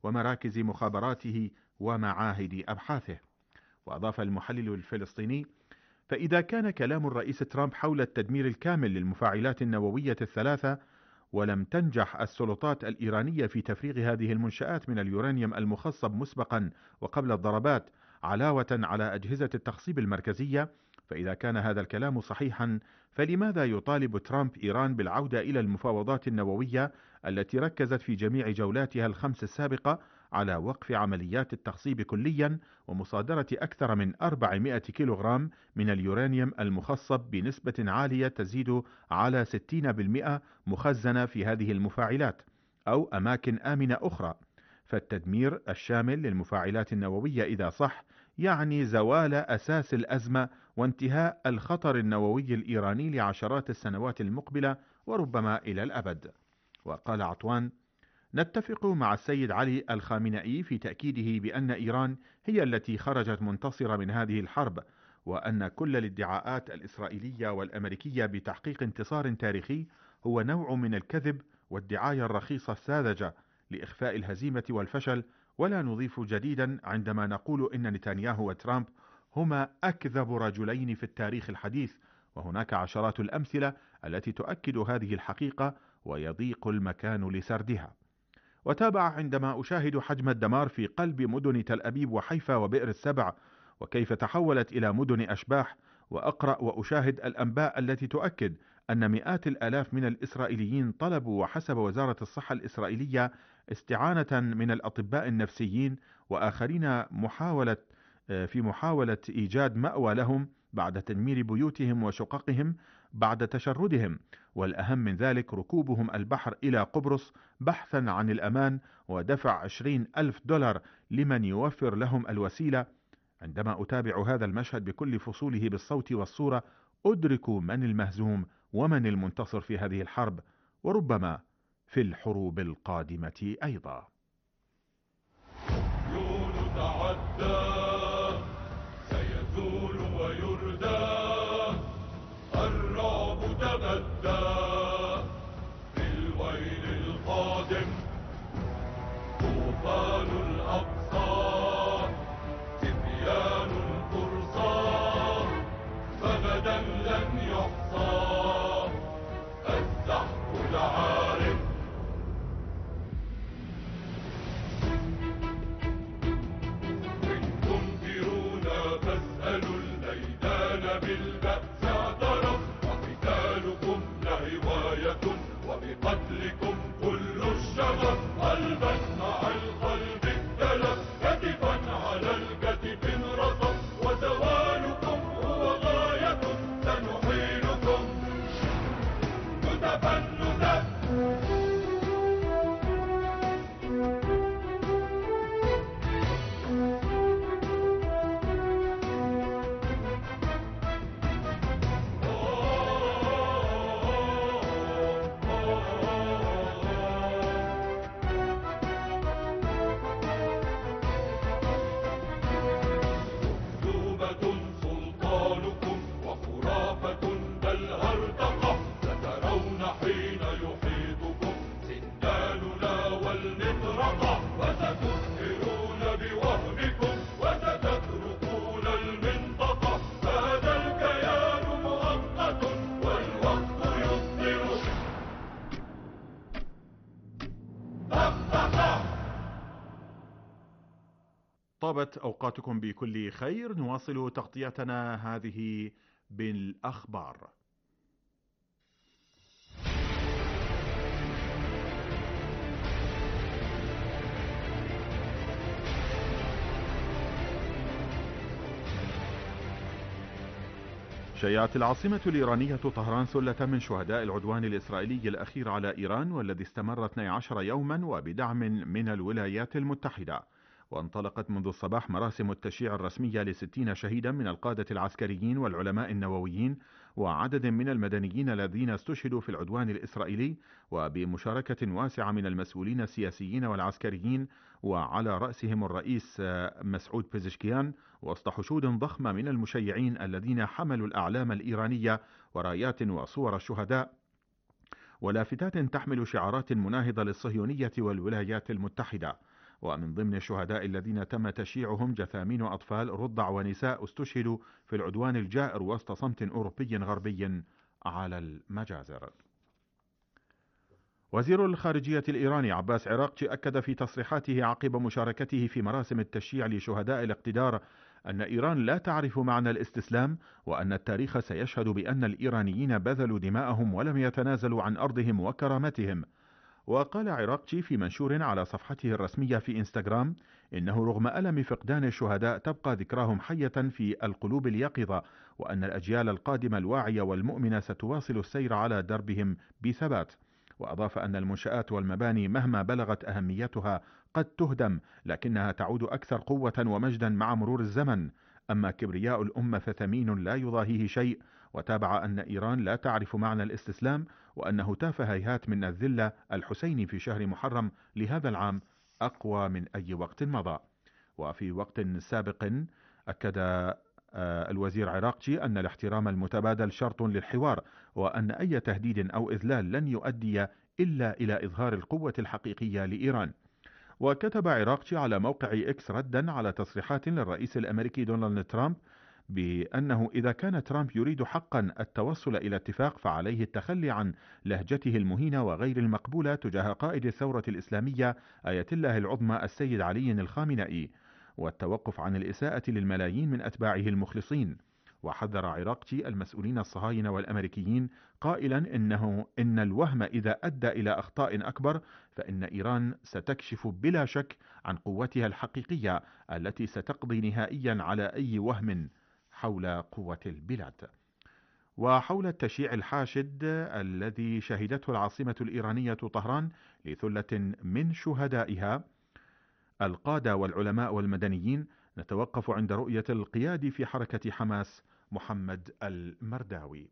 ومراكز مخابراته ومعاهد أبحاثه. وأضاف المحلل الفلسطيني: فإذا كان كلام الرئيس ترامب حول التدمير الكامل للمفاعلات النووية الثلاثة، ولم تنجح السلطات الإيرانية في تفريغ هذه المنشآت من اليورانيوم المخصب مسبقا وقبل الضربات علاوة على أجهزة التخصيب المركزية، فإذا كان هذا الكلام صحيحا، فلماذا يطالب ترامب إيران بالعودة إلى المفاوضات النووية التي ركزت في جميع جولاتها الخمس السابقة على وقف عمليات التخصيب كليا ومصادرة أكثر من 400 كيلوغرام من اليورانيوم المخصب بنسبة عالية تزيد على 60% مخزنة في هذه المفاعلات أو أماكن آمنة أخرى؟ فالتدمير الشامل للمفاعلات النووية إذا صح يعني زوال أساس الأزمة وانتهاء الخطر النووي الإيراني لعشرات السنوات المقبلة وربما إلى الأبد. وقال عطوان: نتفق مع السيد علي الخامنئي في تأكيده بأن إيران هي التي خرجت منتصرة من هذه الحرب، وأن كل الادعاءات الإسرائيلية والأمريكية بتحقيق انتصار تاريخي هو نوع من الكذب والدعاية الرخيصة الساذجة لإخفاء الهزيمة والفشل. ولا نضيف جديدا عندما نقول إن نتنياهو وترامب هما أكذب رجلين في التاريخ الحديث، وهناك عشرات الأمثلة التي تؤكد هذه الحقيقة ويضيق المكان لسردها. وتابع: عندما أشاهد حجم الدمار في قلب مدن تل أبيب وحيفا وبئر السبع وكيف تحولت إلى مدن أشباح، وأقرأ وأشاهد الأنباء التي تؤكد أن مئات الآلاف من الإسرائيليين طلبوا وحسب وزارة الصحة الإسرائيلية استعانة من الأطباء النفسيين وآخرين في محاولة إيجاد مأوى لهم بعد تدمير بيوتهم وشققهم بعد تشردهم، والأهم من ذلك ركوبهم البحر إلى قبرص بحثا عن الأمان ودفع 20,000 دولار لمن يوفر لهم الوسيلة. عندما أتابع هذا المشهد بكل فصوله بالصوت والصورة أدرك من المهزوم ومن المنتصر في هذه الحرب، وربما في الحروب القادمة أيضا. سيزول ويردى، الرعب تبدى بالويل القادم، طوفان الأقصى، تبيان الفرصى، فغدا لن يحصى الزحف العارم. فاسألوا الميدان بالبأس اعترف، وقتالكم لهواية وبقتلكم كل الشغف، قلبا مع القلب اختلف، كتفا على الكتف انرصف، وزوالكم هو غاية سنحيلكم نتفا نتف. طابت أوقاتكم بكل خير. نواصل تغطيتنا هذه بالأخبار. شيعت العاصمة الإيرانية طهران ثلة من شهداء العدوان الإسرائيلي الأخير على إيران والذي استمر 12 يوما وبدعم من الولايات المتحدة. وانطلقت منذ الصباح مراسم التشييع الرسمية ل60 شهيدا من القادة العسكريين والعلماء النوويين وعدد من المدنيين الذين استشهدوا في العدوان الإسرائيلي، وبمشاركة واسعة من المسؤولين السياسيين والعسكريين وعلى رأسهم الرئيس مسعود بيزشكيان، وسط حشود ضخمة من المشيعين الذين حملوا الأعلام الإيرانية ورايات وصور الشهداء ولافتات تحمل شعارات مناهضة للصهيونية والولايات المتحدة. ومن ضمن الشهداء الذين تم تشييعهم جثامين أطفال رضع ونساء استشهدوا في العدوان الجائر وسط صمت أوروبي غربي على المجازر. وزير الخارجية الإيراني عباس عراقچي أكد في تصريحاته عقب مشاركته في مراسم التشييع لشهداء الاقتدار أن إيران لا تعرف معنى الاستسلام، وأن التاريخ سيشهد بأن الإيرانيين بذلوا دماءهم ولم يتنازلوا عن أرضهم وكرامتهم. وقال عراقچي في منشور على صفحته الرسمية في إنستغرام إنه رغم ألم فقدان الشهداء تبقى ذكراهم حية في القلوب اليقظة، وأن الأجيال القادمة الواعية والمؤمنة ستواصل السير على دربهم بثبات. وأضاف أن المنشآت والمباني مهما بلغت أهميتها قد تهدم، لكنها تعود أكثر قوة ومجدا مع مرور الزمن. أما كبرياء الأمة فثمين لا يضاهيه شيء. وتابع أن إيران لا تعرف معنى الاستسلام، وأن هتاف هيهات من الذلة الحسيني في شهر محرم لهذا العام أقوى من أي وقت مضى. وفي وقت سابق أكد الوزير عراقچي أن الاحترام المتبادل شرط للحوار، وأن أي تهديد أو إذلال لن يؤدي إلا إلى إظهار القوة الحقيقية لإيران. وكتب عراقچي على موقع إكس ردا على تصريحات للرئيس الأمريكي دونالد ترامب بأنه إذا كان ترامب يريد حقا التوصل إلى اتفاق فعليه التخلي عن لهجته المهينة وغير المقبولة تجاه قائد الثورة الإسلامية آية الله العظمى السيد علي الخامنئي، والتوقف عن الإساءة للملايين من أتباعه المخلصين. وحذر عراقچي المسؤولين الصهاينة والأمريكيين قائلا إن الوهم إذا أدى إلى أخطاء أكبر فإن إيران ستكشف بلا شك عن قوتها الحقيقية التي ستقضي نهائيا على أي وهم حول قوة البلاد. وحول التشييع الحاشد الذي شهدته العاصمة الإيرانية طهران لثلة من شهدائها القادة والعلماء والمدنيين، نتوقف عند رؤية القيادي في حركة حماس محمد المرداوي.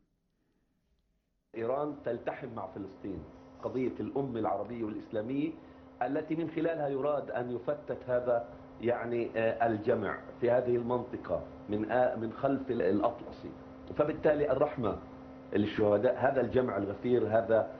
إيران تلتحم مع فلسطين، قضية الأمة العربية والإسلامية التي من خلالها يراد أن يفتت هذا الجمع في هذه المنطقة من خلف الأطلسي. فبالتالي الرحمة للشهداء، هذا الجمع الغفير، هذا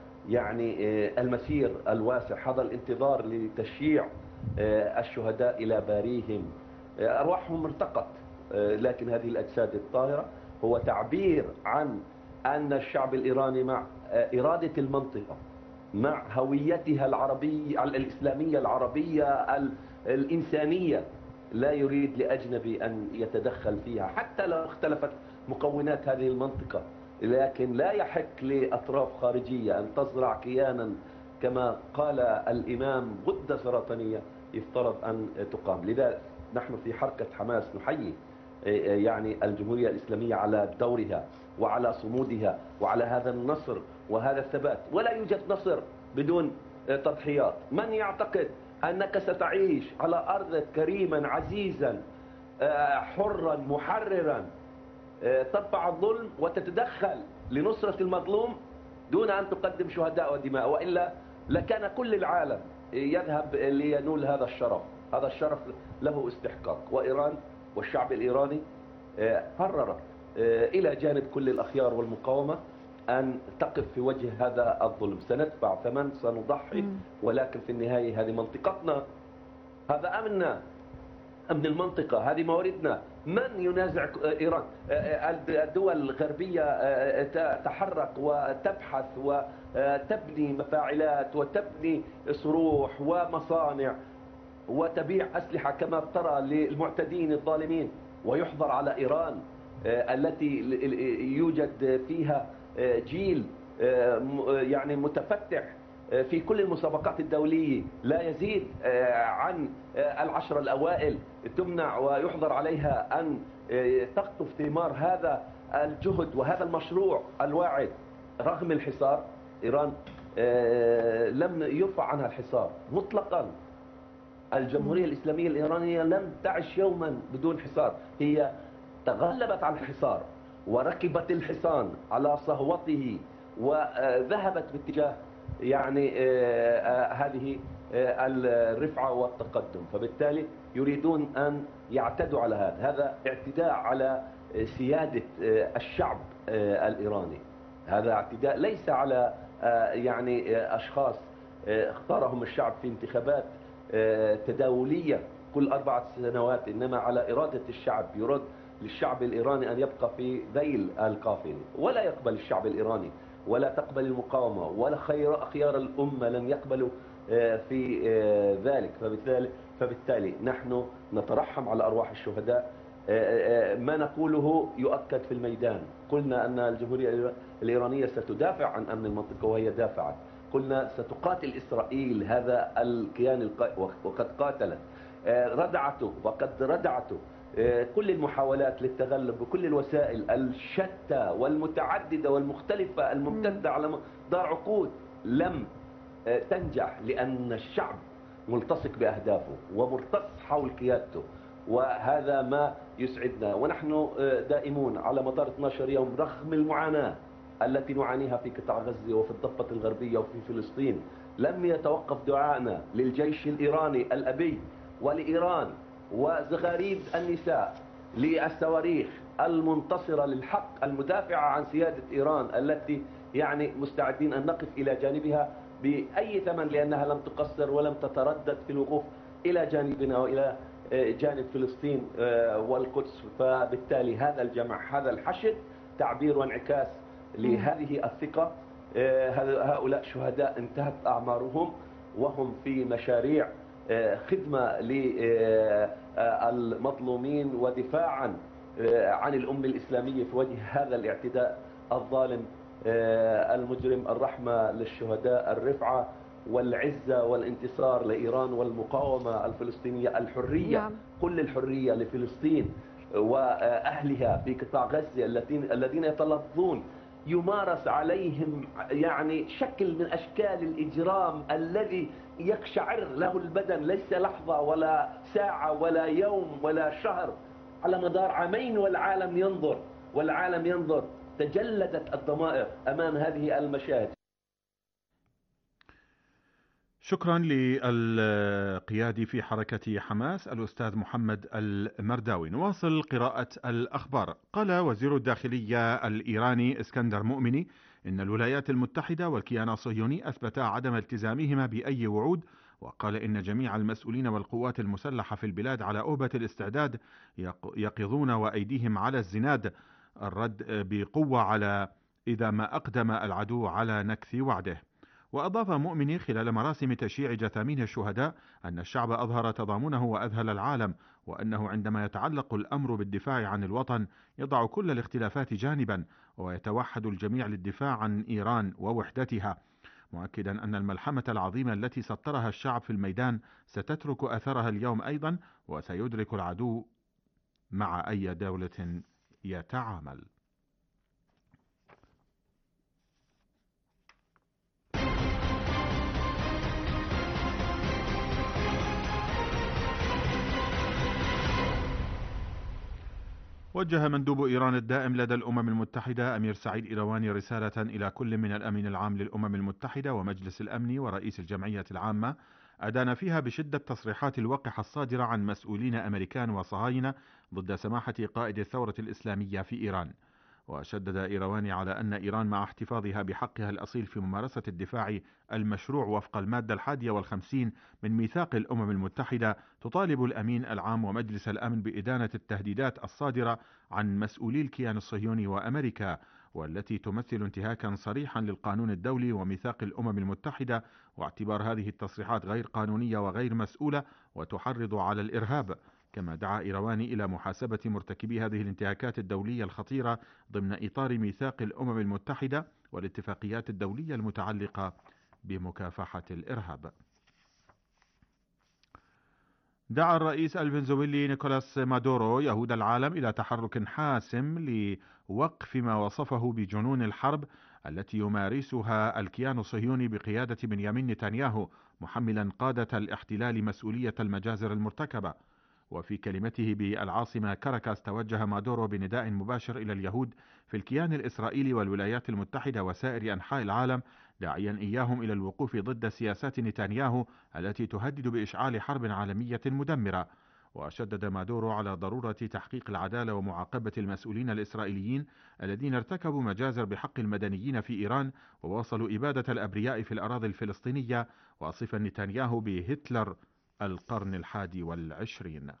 المسير الواسع، هذا الانتظار لتشييع الشهداء إلى باريهم، أرواحهم ارتقت، لكن هذه الأجساد الطاهرة هو تعبير عن أن الشعب الإيراني مع إرادة المنطقة، مع هويتها العربية الإسلامية العربية الإنسانية، لا يريد لأجنبي أن يتدخل فيها حتى لو اختلفت مكونات هذه المنطقة. لكن لا يحق لأطراف خارجية أن تزرع كيانا كما قال الإمام غدة سرطانية يفترض أن تقام. لذا نحن في حركة حماس نحيي الجمهورية الإسلامية على دورها وعلى صمودها وعلى هذا النصر وهذا الثبات. ولا يوجد نصر بدون تضحيات. من يعتقد أنك ستعيش على أرض كريما عزيزا حرا محررا ترفع الظلم وتتدخل لنصرة المظلوم دون أن تقدم شهداء ودماء، وإلا لكان كل العالم يذهب لينول هذا الشرف. هذا الشرف له استحقاق، وإيران والشعب الإيراني قرر إلى جانب كل الأخيار والمقاومة أن تقف في وجه هذا الظلم. سندفع ثمن، سنضحي، ولكن في النهاية هذه منطقتنا، هذا أمننا، أمن المنطقة، هذه مواردنا. من ينازع إيران؟ الدول الغربية تتحرك وتبحث وتبني مفاعلات وتبني صروح ومصانع وتبيع أسلحة كما ترى للمعتدين الظالمين، ويحظر على إيران التي يوجد فيها جيل متفتح في كل المسابقات الدولية لا يزيد عن 10 الأوائل، تمنع ويحظر عليها أن تقطف ثمار هذا الجهد وهذا المشروع الواعد. رغم الحصار، إيران لم يرفع عنها الحصار مطلقا. الجمهورية الإسلامية الإيرانية لم تعش يوما بدون حصار، هي تغلبت على الحصار وركبت الحصان على صهوته وذهبت باتجاه هذه الرفعة والتقدم. فبالتالي يريدون أن يعتدوا على هذا اعتداء على سيادة الشعب الإيراني. هذا اعتداء ليس على أشخاص اختارهم الشعب في انتخابات تداولية كل 4 سنوات، إنما على إرادة الشعب. يراد للشعب الإيراني أن يبقى في ذيل القافلة، ولا يقبل الشعب الإيراني ولا تقبل المقاومة ولا خيار الأمة لن يقبلوا في ذلك. فبالتالي نحن نترحم على أرواح الشهداء. ما نقوله يؤكد في الميدان. قلنا أن الجمهورية الإيرانية ستدافع عن أمن المنطقة، وهي دافعت. قلنا ستقاتل إسرائيل هذا الكيان وقد قاتلت. ردعته وقد ردعته. كل المحاولات للتغلب بكل الوسائل الشتى والمتعددة والمختلفة الممتدة على مدار عقود لم تنجح، لأن الشعب ملتصق بأهدافه ومرتص حول قيادته، وهذا ما يسعدنا. ونحن دائمون على مدار 12 يوم رغم المعاناة التي نعانيها في قطاع غزة وفي الضفة الغربية وفي فلسطين، لم يتوقف دعائنا للجيش الإيراني الأبي ولإيران وزغاريد النساء، للصواريخ المنتصرة للحق المدافعة عن سيادة إيران، التي يعني مستعدين أن نقف إلى جانبها بأي ثمن، لأنها لم تقصر ولم تتردد في الوقوف إلى جانبنا وإلى جانب فلسطين والقدس. فبالتالي هذا الجمع، هذا الحشد تعبير وانعكاس لهذه الثقة. هؤلاء شهداء انتهت أعمارهم وهم في مشاريع خدمة للمظلومين ودفاعا عن الأمة الإسلامية في وجه هذا الاعتداء الظالم المجرم. الرحمة للشهداء، الرفعة والعزة والانتصار لإيران والمقاومة الفلسطينية، الحرية، كل الحرية لفلسطين وأهلها في قطاع غزة الذين يتلظون يمارس عليهم يعني شكل من أشكال الإجرام الذي يقشعر له البدن، ليس لحظة ولا ساعة ولا يوم ولا شهر، على مدار عامين والعالم ينظر. تجلدت الضمائر أمام هذه المشاهد. شكرا للقيادي في حركة حماس الأستاذ محمد المرداوي. نواصل قراءة الأخبار. قال وزير الداخلية الإيراني اسكندر مؤمني إن الولايات المتحدة والكيان الصهيوني أثبتا عدم التزامهما بأي وعود، وقال إن جميع المسؤولين والقوات المسلحة في البلاد على أوبة الاستعداد يقظون وأيديهم على الزناد الرد بقوة على إذا ما أقدم العدو على نكث وعده. وأضاف مؤمني خلال مراسم تشييع جثامين الشهداء أن الشعب أظهر تضامنه وأذهل العالم، وأنه عندما يتعلق الأمر بالدفاع عن الوطن يضع كل الاختلافات جانبا ويتوحد الجميع للدفاع عن إيران ووحدتها، مؤكدا أن الملحمة العظيمة التي سطرها الشعب في الميدان ستترك أثرها اليوم أيضا، وسيدرك العدو مع أي دولة يتعامل. وجه مندوب إيران الدائم لدى الأمم المتحدة أمير سعيد إيرواني رسالة إلى كل من الأمين العام للأمم المتحدة ومجلس الأمن ورئيس الجمعية العامة، أدان فيها بشدة تصريحات الوقحة الصادرة عن مسؤولين أمريكان وصهاينة ضد سماحة قائد الثورة الإسلامية في إيران. وشدد إيرواني على أن إيران مع احتفاظها بحقها الأصيل في ممارسة الدفاع المشروع وفق المادة 51 من ميثاق الأمم المتحدة تطالب الأمين العام ومجلس الأمن بإدانة التهديدات الصادرة عن مسؤولي الكيان الصهيوني وأمريكا، والتي تمثل انتهاكا صريحا للقانون الدولي وميثاق الأمم المتحدة، واعتبار هذه التصريحات غير قانونية وغير مسؤولة وتحرض على الإرهاب. كما دعا إيرواني إلى محاسبة مرتكبي هذه الانتهاكات الدولية الخطيرة ضمن إطار ميثاق الأمم المتحدة والاتفاقيات الدولية المتعلقة بمكافحة الإرهاب. دعا الرئيس الفنزويلي نيكولاس مادورو يهود العالم إلى تحرك حاسم لوقف ما وصفه بجنون الحرب التي يمارسها الكيان الصهيوني بقيادة بنيامين نتنياهو، محملا قادة الاحتلال مسؤولية المجازر المرتكبة. وفي كلمته بالعاصمة كاراكاس توجه مادورو بنداء مباشر إلى اليهود في الكيان الإسرائيلي والولايات المتحدة وسائر أنحاء العالم، داعيا إياهم إلى الوقوف ضد سياسات نتنياهو التي تهدد بإشعال حرب عالمية مدمرة. وشدد مادورو على ضرورة تحقيق العدالة ومعاقبة المسؤولين الإسرائيليين الذين ارتكبوا مجازر بحق المدنيين في إيران وواصلوا إبادة الأبرياء في الأراضي الفلسطينية، واصفا نتنياهو بهتلر القرن 21.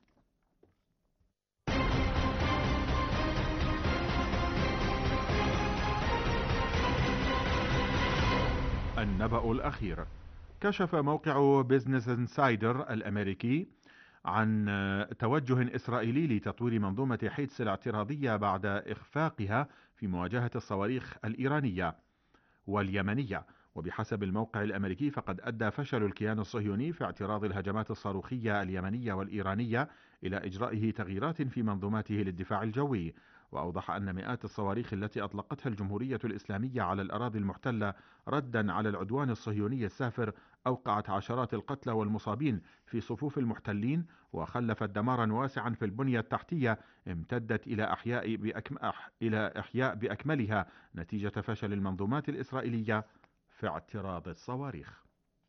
النبأ الأخير. كشف موقع بيزنس انسايدر الأمريكي عن توجه إسرائيلي لتطوير منظومة حيدس الاعتراضية بعد إخفاقها في مواجهة الصواريخ الإيرانية واليمنية. وبحسب الموقع الأمريكي فقد أدى فشل الكيان الصهيوني في اعتراض الهجمات الصاروخية اليمنية والإيرانية إلى إجرائه تغييرات في منظوماته للدفاع الجوي. وأوضح أن مئات الصواريخ التي أطلقتها الجمهورية الإسلامية على الأراضي المحتلة ردا على العدوان الصهيوني السافر أوقعت عشرات القتلى والمصابين في صفوف المحتلين، وخلفت دمارا واسعا في البنية التحتية امتدت إلى إحياء بأكملها نتيجة فشل المنظومات الإسرائيلية في اعتراض الصواريخ.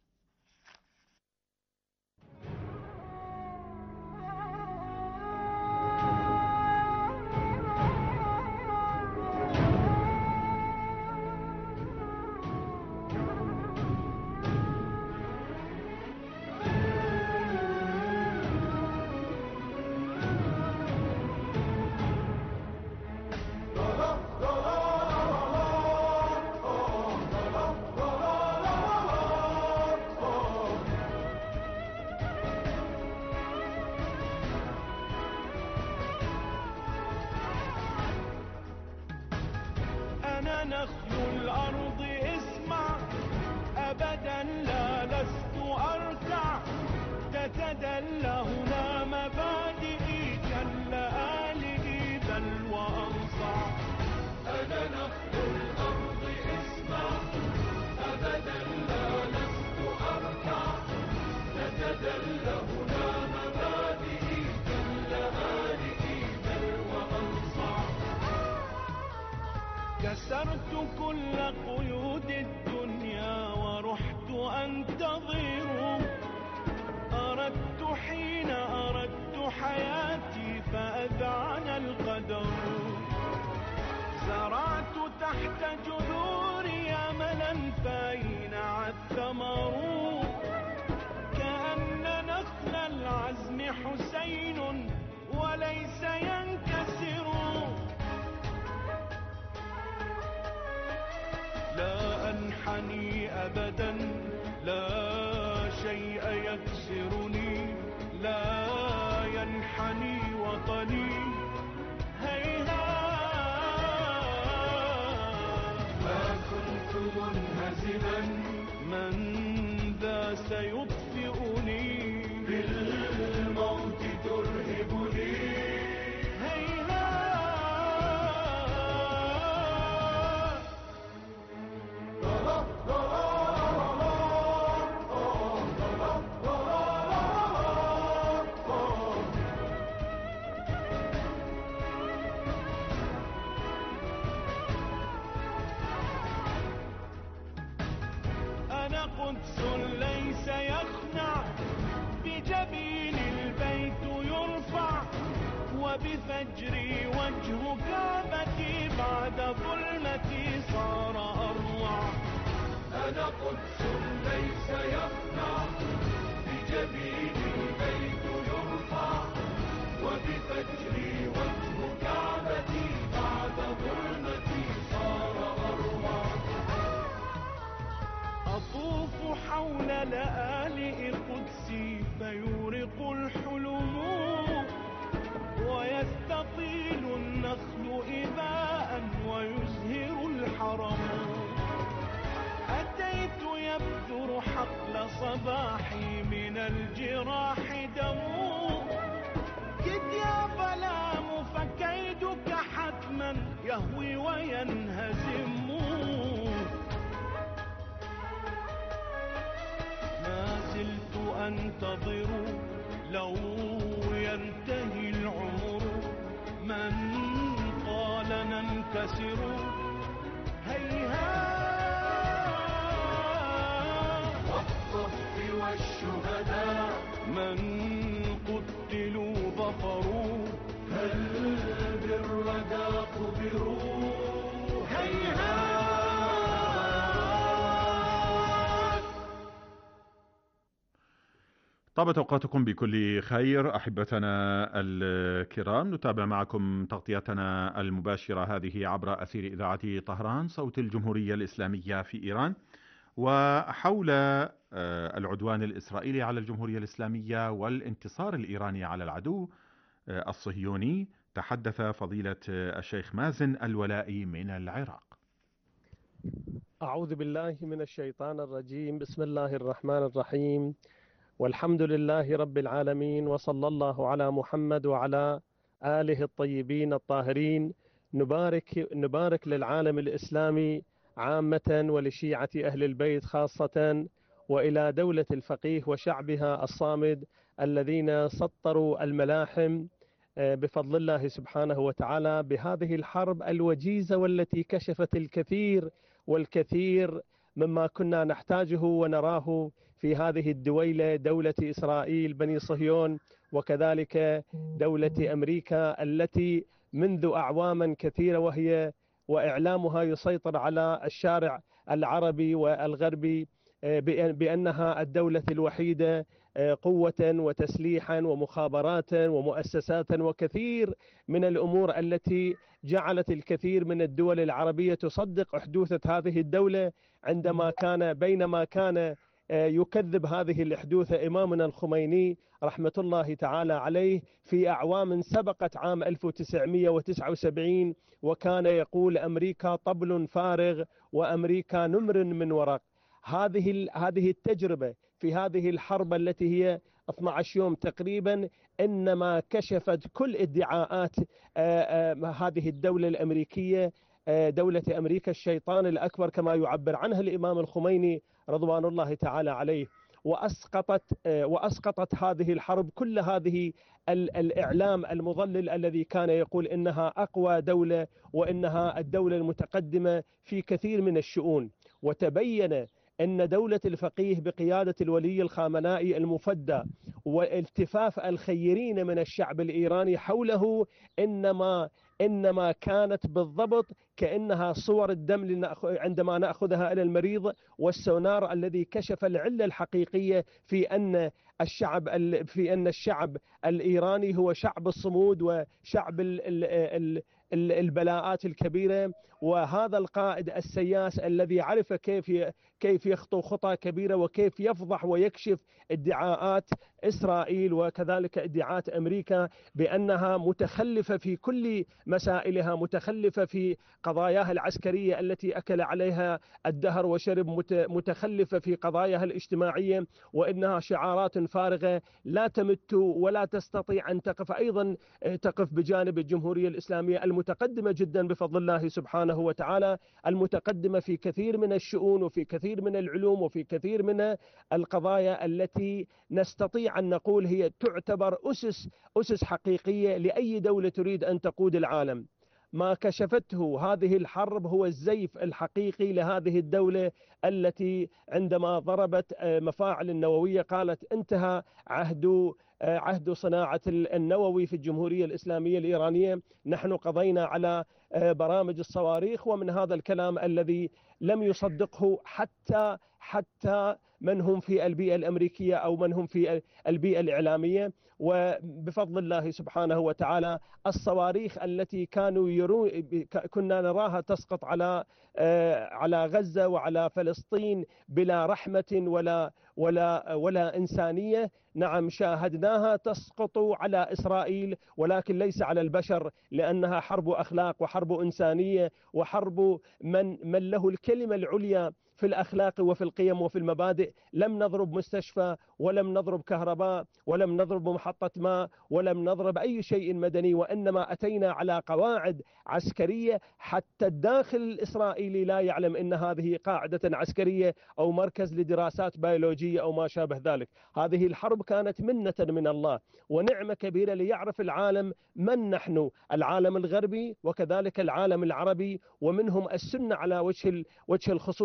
أنا نخل الأرض اسمع، أبدا لا لست أركع، تتدلى هنا مبادئي كاللآلئ بل وأنصع. أنا نخل الأرض اسمع، أبدا لا لست أركع، تتدلى هنا مبادئي كاللآلئ بل وأنصع. كسرت كل قيود الدنيا ورحت أنتظر، أردت حين أردت حياتي فأذعن القدر. زرعت تحت جذوري أملا فأينع الثمر، كأن نخل العزم حسين وليس ينكسر. لا أنحني أبدا، لا شيء يكسرني، لا ينحني وطني هيهات. ما كنت منهزما، من ذا سيطفئني، بالموت ترهبني. هيهات. أنا قدس ليس يخنع، بجبين البيت يرفع، وبفجري وجه كعبتي بعد ظلمتي صار أروع. أنا قدس ليس يخنع، بجبين البيت يرفع، وبفجري وجه كعبتي بعد ظلمتي صار أروع. أطوف حول لآلئ قدسي فيورق الحلم، ويستطيل النخل إباء ويزهر الحرم. أتيت يبذر حقل صباحي من الجراح دم، كد يا ظلام فكيدك حتما يهوي وينهزم. ما زلت أنتظر لو ينتهي العمر، من قال ننكسر هيهات. والصف والشهداء من قتلوا ظفروا، هل بالردى قبروا. هيهات. طابت أوقاتكم بكل خير أحبتنا الكرام. نتابع معكم تغطيتنا المباشرة هذه عبر أثير إذاعة طهران صوت الجمهورية الإسلامية في إيران، وحول العدوان الإسرائيلي على الجمهورية الإسلامية والانتصار الإيراني على العدو الصهيوني تحدث فضيلة الشيخ مازن الولائي من العراق. أعوذ بالله من الشيطان الرجيم. بسم الله الرحمن الرحيم، والحمد لله رب العالمين، وصلى الله على محمد وعلى آله الطيبين الطاهرين. نبارك للعالم الإسلامي عامة ولشيعة أهل البيت خاصة، وإلى دولة الفقيه وشعبها الصامد الذين سطروا الملاحم بفضل الله سبحانه وتعالى بهذه الحرب الوجيزة، والتي كشفت الكثير والكثير مما كنا نحتاجه ونراه في هذه الدويلة، دولة إسرائيل بني صهيون، وكذلك دولة أمريكا التي منذ أعواما كثيرة وإعلامها يسيطر على الشارع العربي والغربي بأنها الدولة الوحيدة قوة وتسليحا ومخابرات ومؤسسات وكثير من الأمور التي جعلت الكثير من الدول العربية تصدق حدوثة هذه الدولة، بينما كان يكذب هذه الحدوثة إمامنا الخميني رحمة الله تعالى عليه في أعوام سبقت عام 1979، وكان يقول أمريكا طبل فارغ وأمريكا نمر من ورق. هذه التجربة في هذه الحرب التي هي 12 يوم تقريبا إنما كشفت كل ادعاءات هذه الدولة الأمريكية، دولة أمريكا الشيطان الأكبر كما يعبر عنها الإمام الخميني رضوان الله تعالى عليه، وأسقطت هذه الحرب كل هذه الإعلام المضلل الذي كان يقول إنها أقوى دولة وإنها الدولة المتقدمة في كثير من الشؤون. وتبين أن دولة الفقيه بقيادة الولي الخامنائي المفدى والتفاف الخيرين من الشعب الإيراني حوله إنما كانت بالضبط كأنها صور الدم عندما نأخذها إلى المريض، والسونار الذي كشف العلة الحقيقية في أن الشعب الإيراني هو شعب الصمود وشعب البلاءات الكبيرة. وهذا القائد السياس الذي عرف كيف يخطو خطى كبيرة وكيف يفضح ويكشف ادعاءات إسرائيل وكذلك ادعاءات أمريكا بأنها متخلفة في كل مسائلها، متخلفة في قضاياها العسكرية التي أكل عليها الدهر وشرب، متخلفة في قضاياها الاجتماعية، وإنها شعارات فارغة لا تمت ولا تستطيع أن تقف بجانب الجمهورية الإسلامية المتقدمة جدا بفضل الله سبحانه وتعالى، المتقدمة في كثير من الشؤون وفي كثير من العلوم وفي كثير من القضايا التي نستطيع أن نقول هي تعتبر أسس حقيقية لأي دولة تريد أن تقود العالم. ما كشفته هذه الحرب هو الزيف الحقيقي لهذه الدولة التي عندما ضربت مفاعل النووية قالت انتهى عهد صناعة النووي في الجمهورية الإسلامية الإيرانية، نحن قضينا على برامج الصواريخ، ومن هذا الكلام الذي لم يصدقه حتى من هم في البيئة الأمريكية أو من هم في البيئة الإعلامية. وبفضل الله سبحانه وتعالى الصواريخ التي كنا نراها تسقط على غزة وعلى فلسطين بلا رحمة ولا إنسانية، نعم شاهدناها تسقط على إسرائيل، ولكن ليس على البشر، لأنها حرب أخلاق وحرب إنسانية وحرب من له الكلمة العليا في الأخلاق وفي القيم وفي المبادئ. لم نضرب مستشفى ولم نضرب كهرباء ولم نضرب محطة ماء ولم نضرب أي شيء مدني، وإنما أتينا على قواعد عسكرية حتى الداخل الإسرائيلي لا يعلم إن هذه قاعدة عسكرية أو مركز لدراسات بيولوجية أو ما شابه ذلك. هذه الحرب كانت منة من الله ونعمة كبيرة ليعرف العالم من نحن، العالم الغربي وكذلك العالم العربي، ومنهم السنة على وجه الخصوص عندما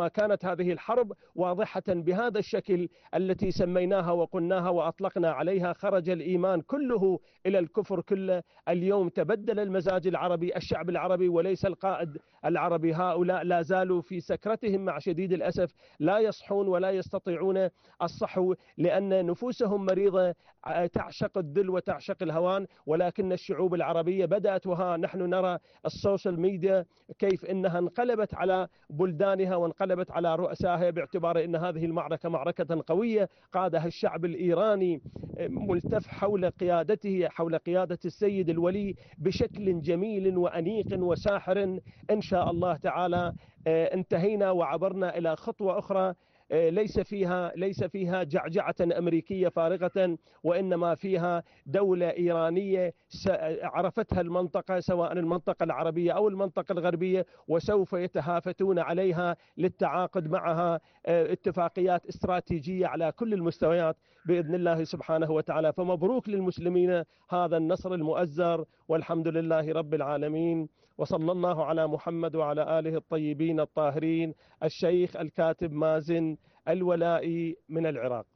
عندما كانت هذه الحرب واضحة بهذا الشكل التي سميناها وقلناها وأطلقنا عليها، خرج الإيمان كله إلى الكفر كله. اليوم تبدل المزاج العربي، الشعب العربي وليس القائد العربي. هؤلاء لا زالوا في سكرتهم مع شديد الأسف، لا يصحون ولا يستطيعون الصحو، لأن نفوسهم مريضة تعشق الذل وتعشق الهوان. ولكن الشعوب العربية بدأت، وها نحن نرى السوشيال ميديا كيف إنها انقلبت على بلدانها وانقلبت على رؤسائها، باعتبار أن هذه المعركة معركة قوية قادها الشعب الإيراني ملتف حول قيادته، حول قيادة السيد الولي بشكل جميل وأنيق وساحر. إن شاء الله تعالى انتهينا وعبرنا إلى خطوة أخرى ليس فيها جعجعة أمريكية فارغة، وإنما فيها دولة إيرانية عرفتها المنطقة، سواء المنطقة العربية أو المنطقة الغربية، وسوف يتهافتون عليها للتعاقد معها اتفاقيات استراتيجية على كل المستويات بإذن الله سبحانه وتعالى. فمبروك للمسلمين هذا النصر المؤزر، والحمد لله رب العالمين، وصلى الله على محمد وعلى آله الطيبين الطاهرين. الشيخ الكاتب مازن الولائي من العراق.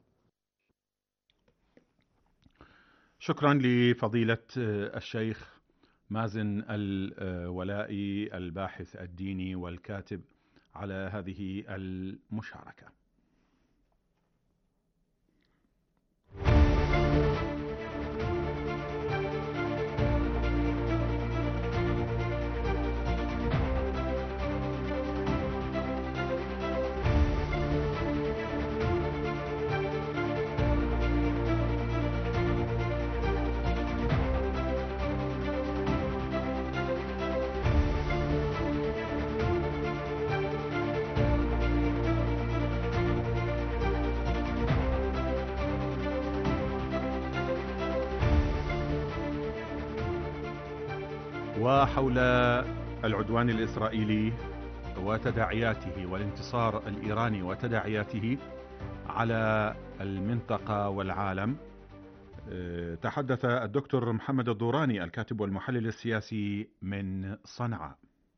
شكرا لفضيلة الشيخ مازن الولائي الباحث الديني والكاتب على هذه المشاركة. وحول العدوان الإسرائيلي وتداعياته والانتصار الإيراني وتداعياته على المنطقة والعالم تحدث الدكتور محمد الدوراني الكاتب والمحلل السياسي من صنعاء.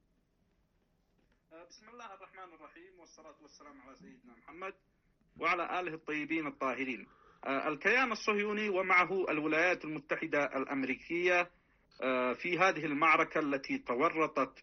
بسم الله الرحمن الرحيم، والصلاة والسلام على سيدنا محمد وعلى آله الطيبين الطاهرين. الكيان الصهيوني ومعه الولايات المتحدة الأمريكية في هذه المعركة التي تورط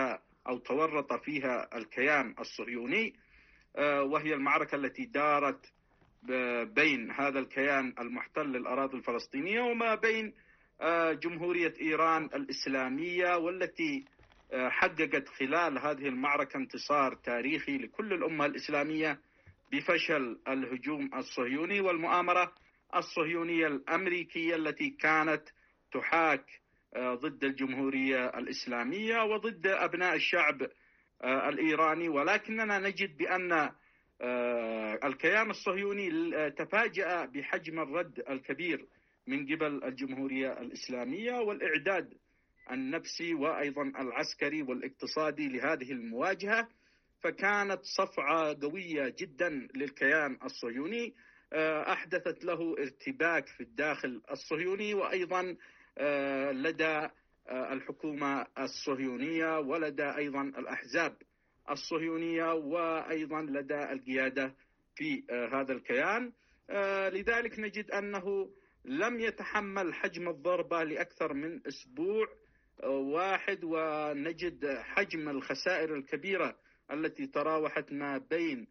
فيها الكيان الصهيوني، وهي المعركة التي دارت بين هذا الكيان المحتل للأراضي الفلسطينية وما بين جمهورية إيران الإسلامية، والتي حققت خلال هذه المعركة انتصار تاريخي لكل الأمة الإسلامية بفشل الهجوم الصهيوني والمؤامرة الصهيونية الأمريكية التي كانت تحاك ضد الجمهورية الإسلامية وضد أبناء الشعب الإيراني. ولكننا نجد بأن الكيان الصهيوني تفاجأ بحجم الرد الكبير من قبل الجمهورية الإسلامية والإعداد النفسي وأيضا العسكري والاقتصادي لهذه المواجهة، فكانت صفعة قوية جدا للكيان الصهيوني أحدثت له ارتباك في الداخل الصهيوني وأيضا لدى الحكومة الصهيونية ولدى أيضا الأحزاب الصهيونية وأيضا لدى القيادة في هذا الكيان. لذلك نجد أنه لم يتحمل حجم الضربة لأكثر من أسبوع واحد، ونجد حجم الخسائر الكبيرة التي تراوحت ما بين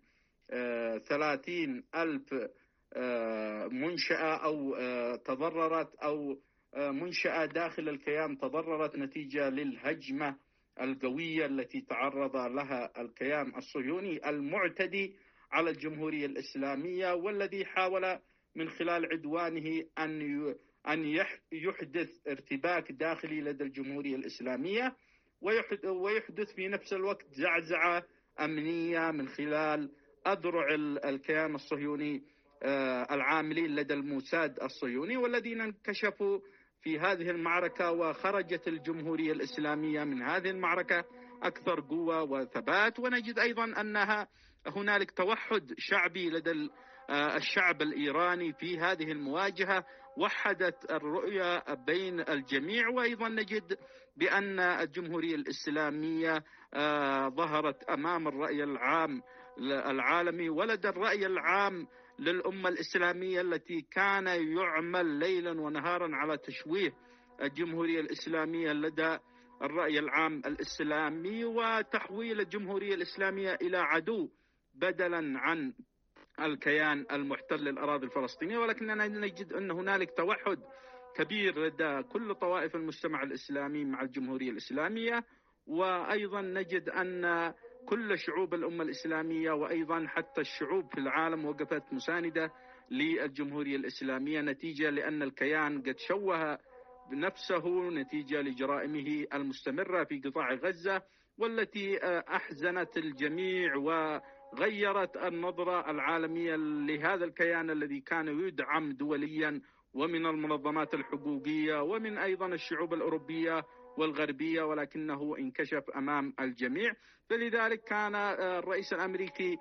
30,000 منشأة أو تضررت أو منشأة داخل الكيان تضررت نتيجة للهجمة القوية التي تعرض لها الكيان الصهيوني المعتدي على الجمهورية الإسلامية، والذي حاول من خلال عدوانه أن يحدث ارتباك داخلي لدى الجمهورية الإسلامية ويحدث في نفس الوقت زعزعة أمنية من خلال أذرع الكيان الصهيوني العاملين لدى الموساد الصهيوني، والذين انكشفوا في هذه المعركة، وخرجت الجمهورية الإسلامية من هذه المعركة أكثر قوة وثبات. ونجد أيضا أنها هنالك توحد شعبي لدى الشعب الإيراني في هذه المواجهة، وحدت الرؤية بين الجميع. وأيضا نجد بأن الجمهورية الإسلامية ظهرت أمام الرأي العام العالمي ولدى الرأي العام للأمة الإسلامية التي كان يعمل ليلا ونهارا على تشويه الجمهورية الإسلامية لدى الرأي العام الإسلامي وتحويل الجمهورية الإسلامية إلى عدو بدلا عن الكيان المحتل للأراضي الفلسطينية. ولكننا نجد أن هنالك توحد كبير لدى كل طوائف المجتمع الإسلامي مع الجمهورية الإسلامية، وأيضا نجد أن كل شعوب الأمة الإسلامية وأيضا حتى الشعوب في العالم وقفت مساندة للجمهورية الإسلامية نتيجة لأن الكيان قد شوه بنفسه نتيجة لجرائمه المستمرة في قطاع غزة، والتي أحزنت الجميع وغيرت النظرة العالمية لهذا الكيان الذي كان يدعم دوليا ومن المنظمات الحقوقية ومن أيضا الشعوب الأوروبية والغربية، ولكنه انكشف أمام الجميع. فلذلك كان الرئيس الأمريكي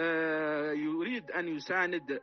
يريد أن يساند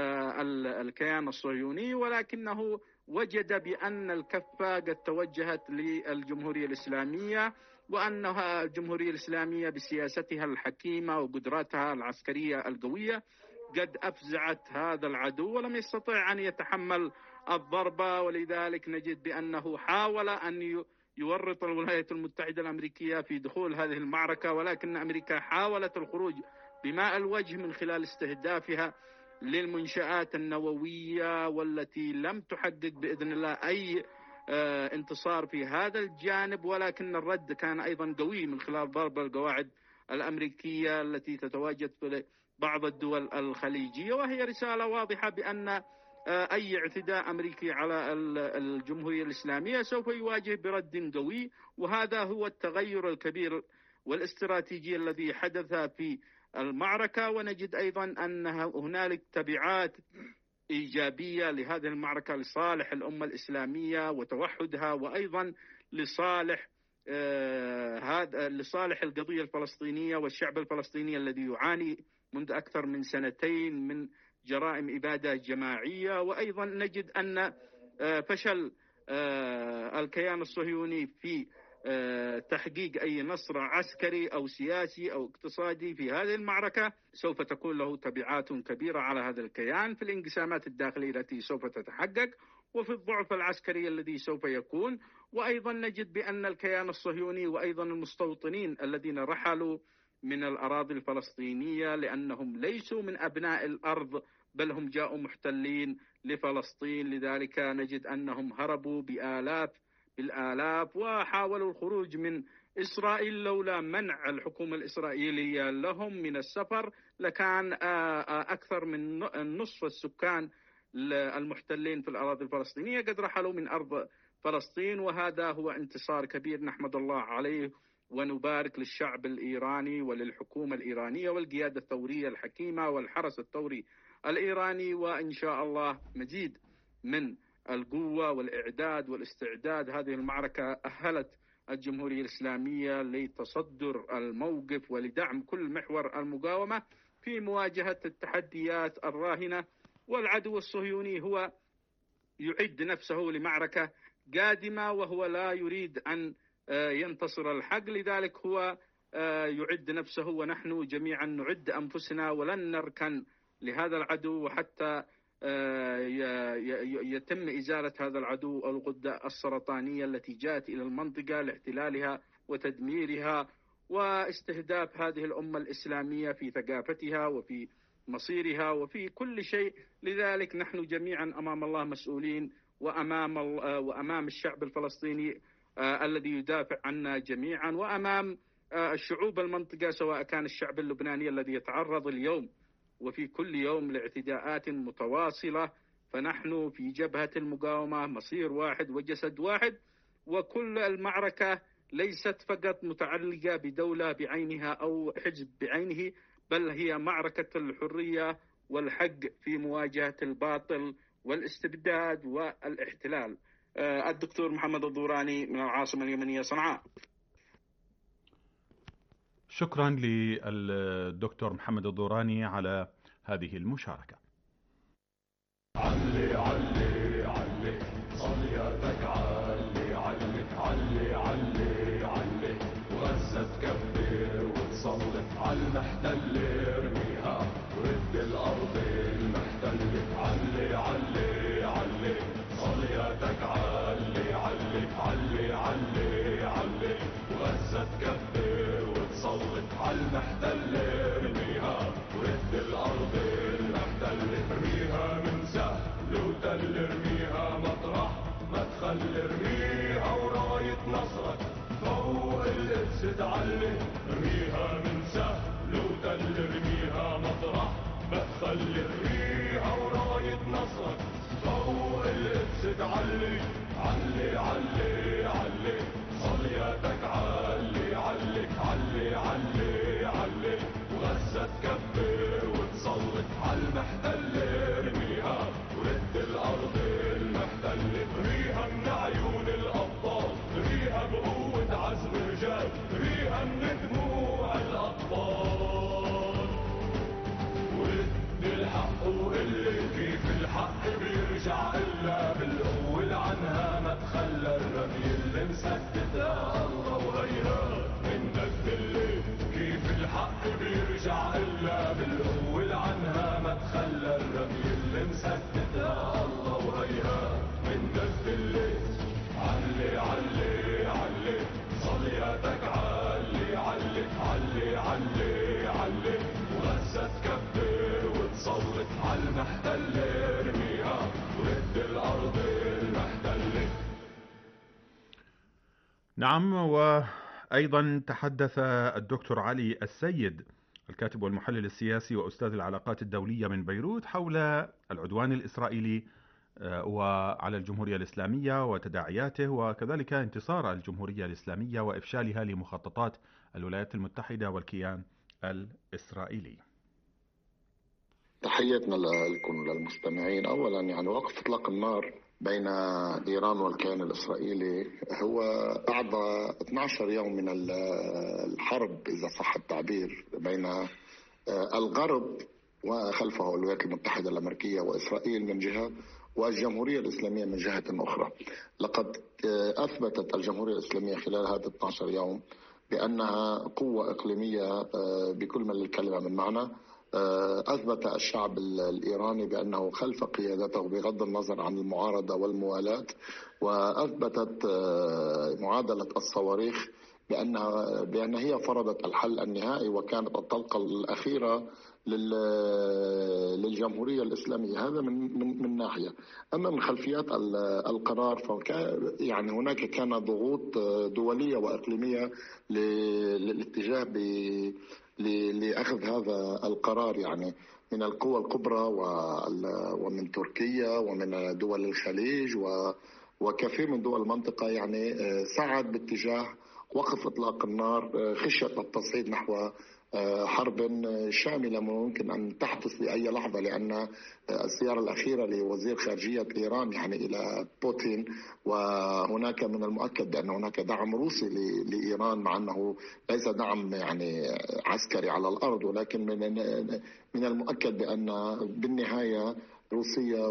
الكيان الصهيوني، ولكنه وجد بأن الكفة قد توجهت للجمهورية الإسلامية، وأنها الجمهورية الإسلامية بسياستها الحكيمة وقدراتها العسكرية القوية قد أفزعت هذا العدو ولم يستطع أن يتحمل الضربة. ولذلك نجد بأنه حاول أن يورط الولايات المتحدة الأمريكية في دخول هذه المعركة، ولكن أمريكا حاولت الخروج بماء الوجه من خلال استهدافها للمنشآت النووية، والتي لم تحقق بإذن الله أي انتصار في هذا الجانب، ولكن الرد كان أيضا قوي من خلال ضرب القواعد الأمريكية التي تتواجد في بعض الدول الخليجية، وهي رسالة واضحة بأن أي اعتداء أمريكي على الجمهورية الإسلامية سوف يواجه برد قوي. وهذا هو التغير الكبير والاستراتيجي الذي حدث في المعركة. ونجد أيضا أن هنالك تبعات إيجابية لهذه المعركة لصالح الأمة الإسلامية وتوحدها، وأيضا لصالح لصالح القضية الفلسطينية والشعب الفلسطيني الذي يعاني منذ أكثر من سنتين من جرائم إبادة جماعية. وأيضا نجد أن فشل الكيان الصهيوني في تحقيق أي نصر عسكري أو سياسي أو اقتصادي في هذه المعركة سوف تكون له تبعات كبيرة على هذا الكيان في الانقسامات الداخلية التي سوف تتحقق وفي الضعف العسكري الذي سوف يكون. وأيضا نجد بأن الكيان الصهيوني وأيضا المستوطنين الذين رحلوا من الأراضي الفلسطينية لأنهم ليسوا من أبناء الأرض بل هم جاءوا محتلين لفلسطين، لذلك نجد أنهم هربوا بالآلاف وحاولوا الخروج من إسرائيل. لولا منع الحكومة الإسرائيلية لهم من السفر لكان أكثر من نصف السكان المحتلين في الأراضي الفلسطينية قد رحلوا من أرض فلسطين، وهذا هو انتصار كبير نحمد الله عليه ونبارك للشعب الإيراني وللحكومة الإيرانية والقيادة الثورية الحكيمة والحرس الثوري الإيراني. وإن شاء الله مزيد من القوة والإعداد والاستعداد. هذه المعركة أهلت الجمهورية الإسلامية لتصدر الموقف ولدعم كل محور المقاومة في مواجهة التحديات الراهنة. والعدو الصهيوني هو يعد نفسه لمعركة قادمة وهو لا يريد أن ينتصر الحق، لذلك هو يعد نفسه ونحن جميعا نعد أنفسنا ولن نركن لهذا العدو وحتى يتم إزالة هذا العدو الغدة السرطانية التي جاءت إلى المنطقة لاحتلالها وتدميرها واستهداف هذه الأمة الإسلامية في ثقافتها وفي مصيرها وفي كل شيء. لذلك نحن جميعا أمام الله مسؤولين وأمام الشعب الفلسطيني الذي يدافع عنا جميعا وأمام الشعوب المنطقة، سواء كان الشعب اللبناني الذي يتعرض اليوم وفي كل يوم لاعتداءات متواصلة. فنحن في جبهة المقاومة مصير واحد وجسد واحد، وكل المعركة ليست فقط متعلقة بدولة بعينها أو حزب بعينه، بل هي معركة الحرية والحق في مواجهة الباطل والاستبداد والاحتلال. الدكتور محمد الضوراني من العاصمة اليمنية صنعاء. شكرا للدكتور محمد الضوراني على هذه المشاركة. علي علي علي صلياتك علي علي علي علي علي غزة تكبر وتصلي على المحتل تخلي ارميها وراية نصرك فوق القدس تعلي ارميها من سهل وتل ارميها مطرح ما تخلي ارميها وراية نصرك فوق القدس تعلي علي علي علي صلياتك علي علي علي علي علي وغزة تكبر وتصلي عالمحتل ارميها ورد الارض المحتل ارميها من عيون الابطال ارميها بقوة عزم رجال ارميها من دموع الاطفال ورد الحق وقلي كيف الحق بيرجع الا بالقوة عنها ما تخلى الرمي اللي مسدد يا الله وهيهات منك بالليل كيف الحق بيرجع الا بالقوة عنها ما تخلى الرمي اللي مسدد يا الله وهيهات منك بالليل علي علي علي صلياتك علي علي علي علي علي وغزة تكبر وتصلي عالمحتل ارميها ورد الارض المحتله. نعم، وأيضا تحدث الدكتور علي السيد الكاتب والمحلل السياسي وأستاذ العلاقات الدولية من بيروت حول العدوان الإسرائيلي وعلى الجمهورية الإسلامية وتداعياته، وكذلك انتصار الجمهورية الإسلامية وإفشالها لمخططات الولايات المتحدة والكيان الإسرائيلي. تحياتنا لكم للمستمعين. أولا يعني وقف إطلاق النار بين إيران والكيان الإسرائيلي هو بعد 12 يوم من الحرب إذا صح التعبير بين الغرب وخلفه الولايات المتحدة الأمريكية وإسرائيل من جهة والجمهورية الإسلامية من جهة أخرى. لقد أثبتت الجمهورية الإسلامية خلال هذه 12 يوم بأنها قوة إقليمية بكل ما للكلمة من معنى. أثبت الشعب الإيراني بأنه خلف قيادته بغض النظر عن المعارضة والموالاة، وأثبتت معادلة الصواريخ بأن هي فرضت الحل النهائي وكانت الطلقة الأخيرة للجمهورية الإسلامية. هذا من ناحية. أما من خلفيات القرار يعني هناك كان ضغوط دولية وإقليمية للاتجاه لأخذ هذا القرار، يعني من القوى الكبرى ومن تركيا ومن دول الخليج وكثير من دول المنطقة، يعني سعد باتجاه وقف إطلاق النار خشية التصعيد نحو حرب شاملة ممكن أن تحدث بأي لحظة، لأن الزيارة الأخيرة لوزير خارجية إيران يعني إلى بوتين، وهناك من المؤكد بأن هناك دعم روسي لإيران مع أنه ليس دعم يعني عسكري على الأرض، ولكن من المؤكد بأن بالنهاية روسيا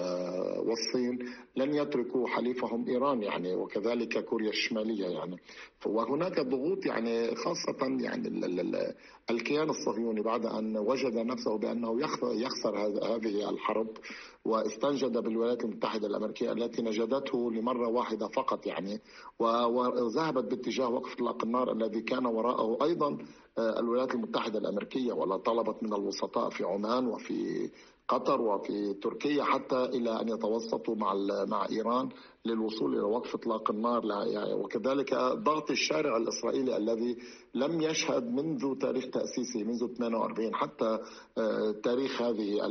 والصين لن يتركوا حليفهم إيران يعني، وكذلك كوريا الشمالية يعني. وهناك ضغوط يعني خاصة يعني الكيان الصهيوني بعد أن وجد نفسه بأنه يخسر هذه الحرب واستنجد بالولايات المتحدة الأمريكية التي نجدته لمرة واحدة فقط يعني، وذهبت باتجاه وقف إطلاق النار الذي كان وراءه أيضا الولايات المتحدة الأمريكية، ولا طلبت من الوسطاء في عمان وفي قطر وفي تركيا حتى إلى أن يتوسطوا مع إيران للوصول إلى وقف إطلاق النار. وكذلك ضغط الشارع الإسرائيلي الذي لم يشهد منذ تاريخ تأسيسه منذ 48 حتى تاريخ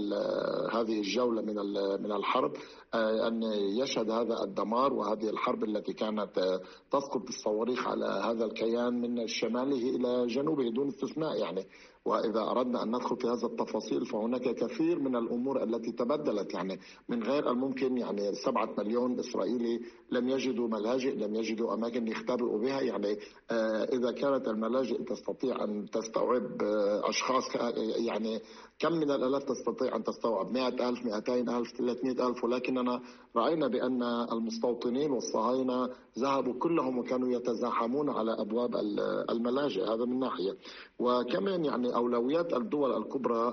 هذه الجولة من الحرب أن يشهد هذا الدمار وهذه الحرب التي كانت تسقط الصواريخ على هذا الكيان من شماله إلى جنوبه دون استثناء يعني. وإذا أردنا أن ندخل في هذا التفاصيل فهناك كثير من الأمور التي تبدلت يعني. من غير الممكن يعني 7 مليون إسرائيلي لم يجدوا ملاجئ، لم يجدوا أماكن يختبئوا بها يعني. إذا كانت الملاجئ تستطيع أن تستوعب أشخاص يعني كم من الآلاف تستطيع أن تستوعب 100,000 200,000 300,000، ولكننا رأينا بأن المستوطنين والصهاينة ذهبوا كلهم وكانوا يتزاحمون على أبواب الملاجئ. هذا من ناحية. وكمان يعني أولويات الدول الكبرى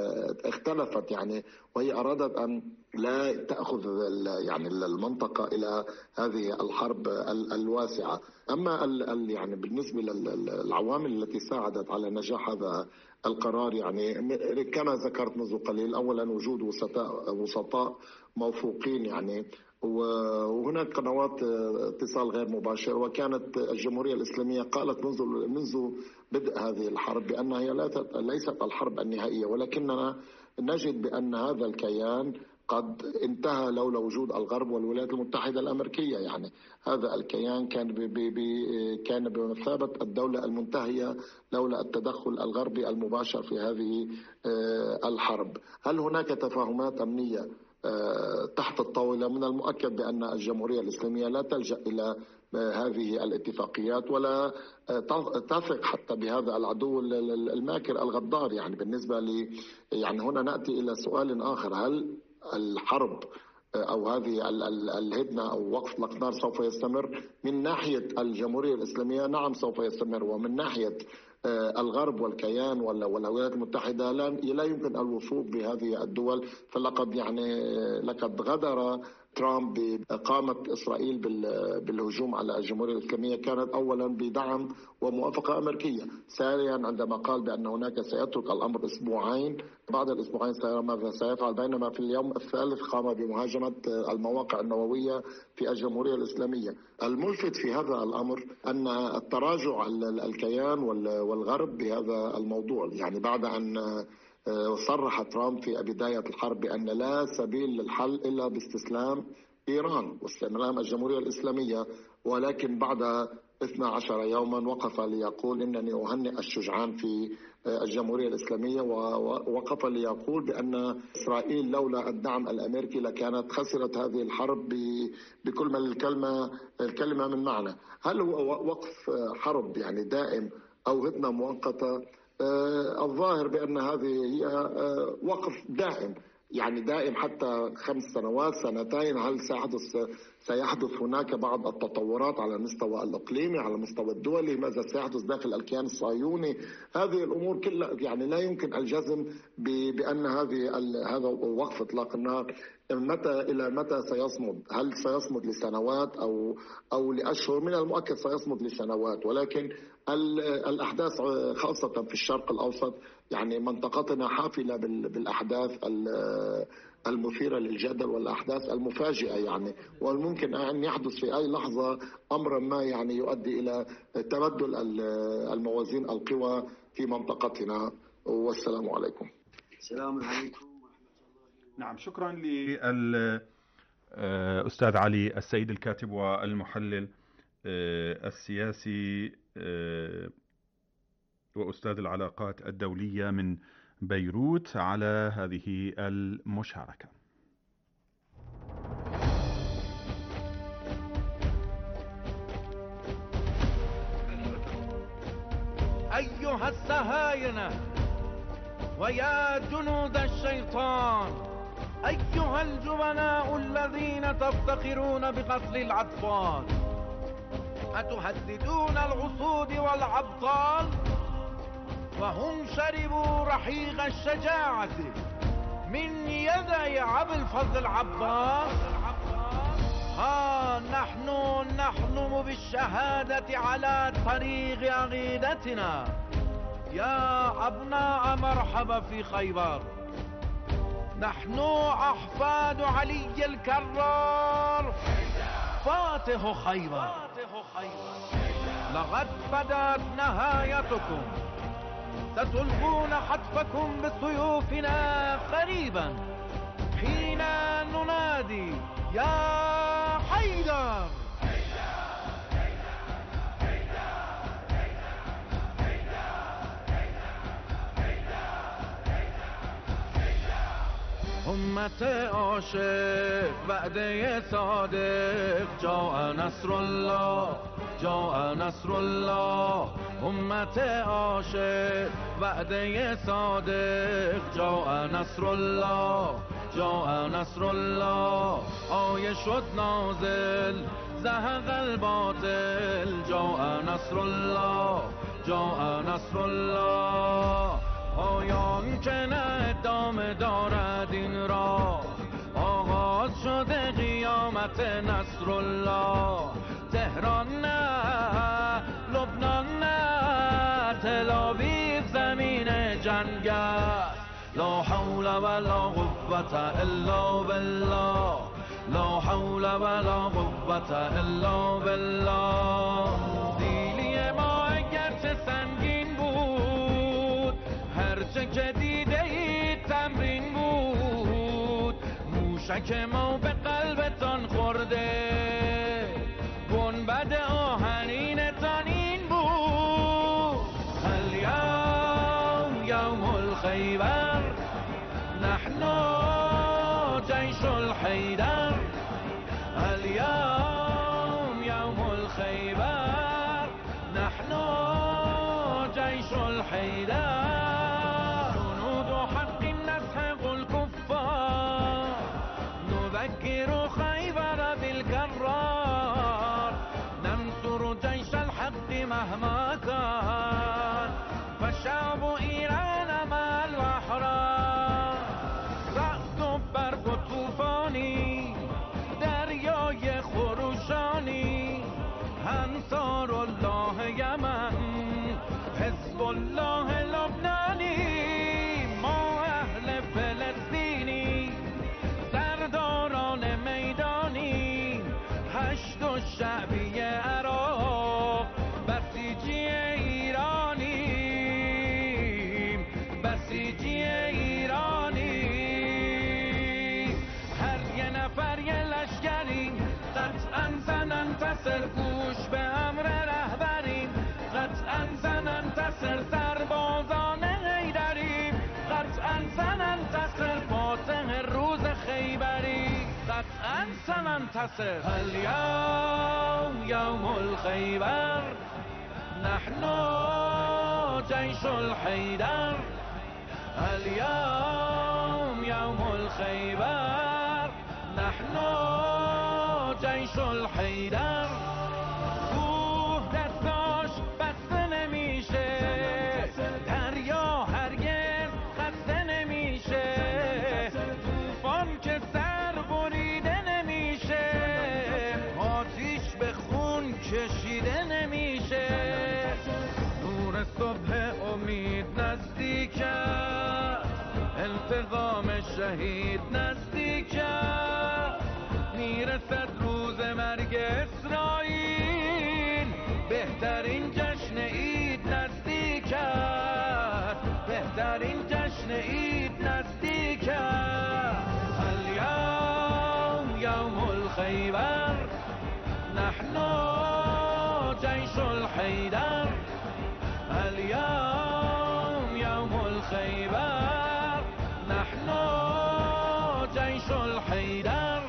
اختلفت يعني، وهي أرادت أن لا تأخذ يعني المنطقة إلى هذه الحرب الواسعة. أما يعني بالنسبة للعوامل التي ساعدت على نجاح هذا القرار يعني كما ذكرت منذ قليل، أولا وجود وسطاء موثوقين يعني وهناك قنوات اتصال غير مباشر. وكانت الجمهورية الإسلامية قالت منذ بدء هذه الحرب بأنها هي ليست الحرب النهائية، ولكننا نجد بأن هذا الكيان قد انتهى لولا وجود الغرب والولايات المتحدة الأمريكية. يعني هذا الكيان كان بمثابة الدولة المنتهية لولا التدخل الغربي المباشر في هذه الحرب. هل هناك تفاهمات أمنية تحت الطاولة؟ من المؤكد بأن الجمهورية الإسلامية لا تلجأ إلى هذه الاتفاقيات ولا تثق حتى بهذا العدو الماكر الغدار. يعني بالنسبة يعني هنا نأتي إلى سؤال آخر: هل الحرب أو هذه الهدنة أو وقف الأقدار سوف يستمر؟ من ناحية الجمهورية الإسلامية نعم سوف يستمر، ومن ناحية الغرب والكيان والولايات المتحدة لا يمكن الوثوق بهذه الدول. لقد غدر ترامب بإقامة إسرائيل بالهجوم على الجمهورية الإسلامية كانت أولا بدعم وموافقة أمريكية، ثانيا عندما قال بأن هناك سيترك الأمر أسبوعين، بعد الأسبوعين سيرى ماذا سيفعل، بينما في اليوم الثالث قام بمهاجمة المواقع النووية في الجمهورية الإسلامية. الملفت في هذا الأمر أن التراجع الكيان والغرب بهذا الموضوع، يعني بعد أن صرح ترامب في بداية الحرب بأن لا سبيل للحل إلا باستسلام إيران واستسلام الجمهورية الإسلامية، ولكن بعد 12 يوما وقف ليقول إنني أهنئ الشجعان في الجمهورية الإسلامية، ووقف ليقول بأن إسرائيل لولا الدعم الأمريكي لكانت خسرت هذه الحرب بكل ما الكلمة من معنى. هل هو وقف حرب يعني دائم أو هدنة مؤقتة؟ الظاهر بأن هذه هي وقف دائم، يعني دائم حتى 5 سنوات، سنتين. هل سيحدث هناك بعض التطورات على المستوى الإقليمي، على المستوى الدولي؟ ماذا سيحدث داخل الكيان الصهيوني؟ هذه الأمور كلها يعني لا يمكن الجزم بأن هذا وقف إطلاق النار إلى متى سيصمد. هل سيصمد لسنوات أو لأشهر؟ من المؤكد سيصمد لسنوات، ولكن الأحداث خاصة في الشرق الأوسط يعني منطقتنا حافلة بالأحداث المثيرة للجدل والأحداث المفاجئة، يعني والممكن أن يحدث في أي لحظة أمر ما يعني يؤدي إلى تبدل الموازين القوى في منطقتنا. والسلام عليكم. السلام عليكم. نعم، شكرا للأستاذ علي السيد الكاتب والمحلل السياسي وأستاذ العلاقات الدولية من بيروت على هذه المشاركة. أيها السهاينة ويا جنود الشيطان، أيها الجبناء الذين تفتخرون بقتل الأطفال، أتهددون العصود والأبطال وهم شربوا رحيق الشجاعة من يدي أبي الفضل العباس؟ ها نحن نحلم بالشهادة على طريق عقيدتنا. يا أبناء مرحبا في خيبر، نحن أحفاد علي الكرار فاتح خيبر. لقد بدت نهايتكم، ستلقون حتفكم بسيوفنا قريبا حين ننادي يا حيدر. أمة عاشق وعده صادق، جاء نصر الله، جاء نصر الله. أمة عاشق وعده صادق، جاء نصر الله، جاء نصر الله. آیه شد نازل زهق الباطل، جاء نصر الله، جاء نصر الله. آیان که نه ادامه دارد این را، آغاز شده قیامت نصر الله. تهران نه، لبنان نه، تل‌آویو زمین جنگ است. لا حول ولا قوة الا بالله. لا حول ولا قوة الا بالله. سیلی ما اگرچه سنگین بود، هرچه که دیده اید تمرین بود. موشک ما به قلبتان خورده، گنبد آهنینتان این بود. الیوم یوم الخیبر، نحن جیش الحیدر. الیوم یوم الخیبر، نحن جیش الحیدر. جنود حق نسحق الكفار، نذكر خیبر بالكرار. ننصر جيش الحق مهما كان، فالشعب ایران مع الاحرار. رعد و برق و طوفانی، دریای خروشانی، انصار الله یمن، حزب الله لبنانی. ما اهل فلسطینی، سرداران میدانی، هشت و شعبی عراق، بسیجی ایرانیم، بسیجی ایرانی. هر یه نفر یه لشکریم، قطعا سننتصر. گوش به امر رهبریم، قطعا سننتصر. سربازان حیدریم، قطعا سننتصر. فاتح روز خیبری، قطعا سننتصر. الیوم یوم الخیبر، نحن جیش الحیدر. الیوم یوم الخیبر، نحن جیش الحیدر. کوه دستاش بسته نمیشه، دریا هرگز خسته نمیشه. طوفان که سر بریده نمیشه، آتیش به خون کشیده نمیشه. نور صبح امید نزدیک است، التزام شهید نزدیک است. میرسد روز مرگ اسرائیل، بهترین جشن عید نزدیک است، بهترین جشن عید نزدیک است. الیوم یوم الخیبر، نحن جیش الحیدر. الیوم یوم الخیبر، نحن جیش الحیدر.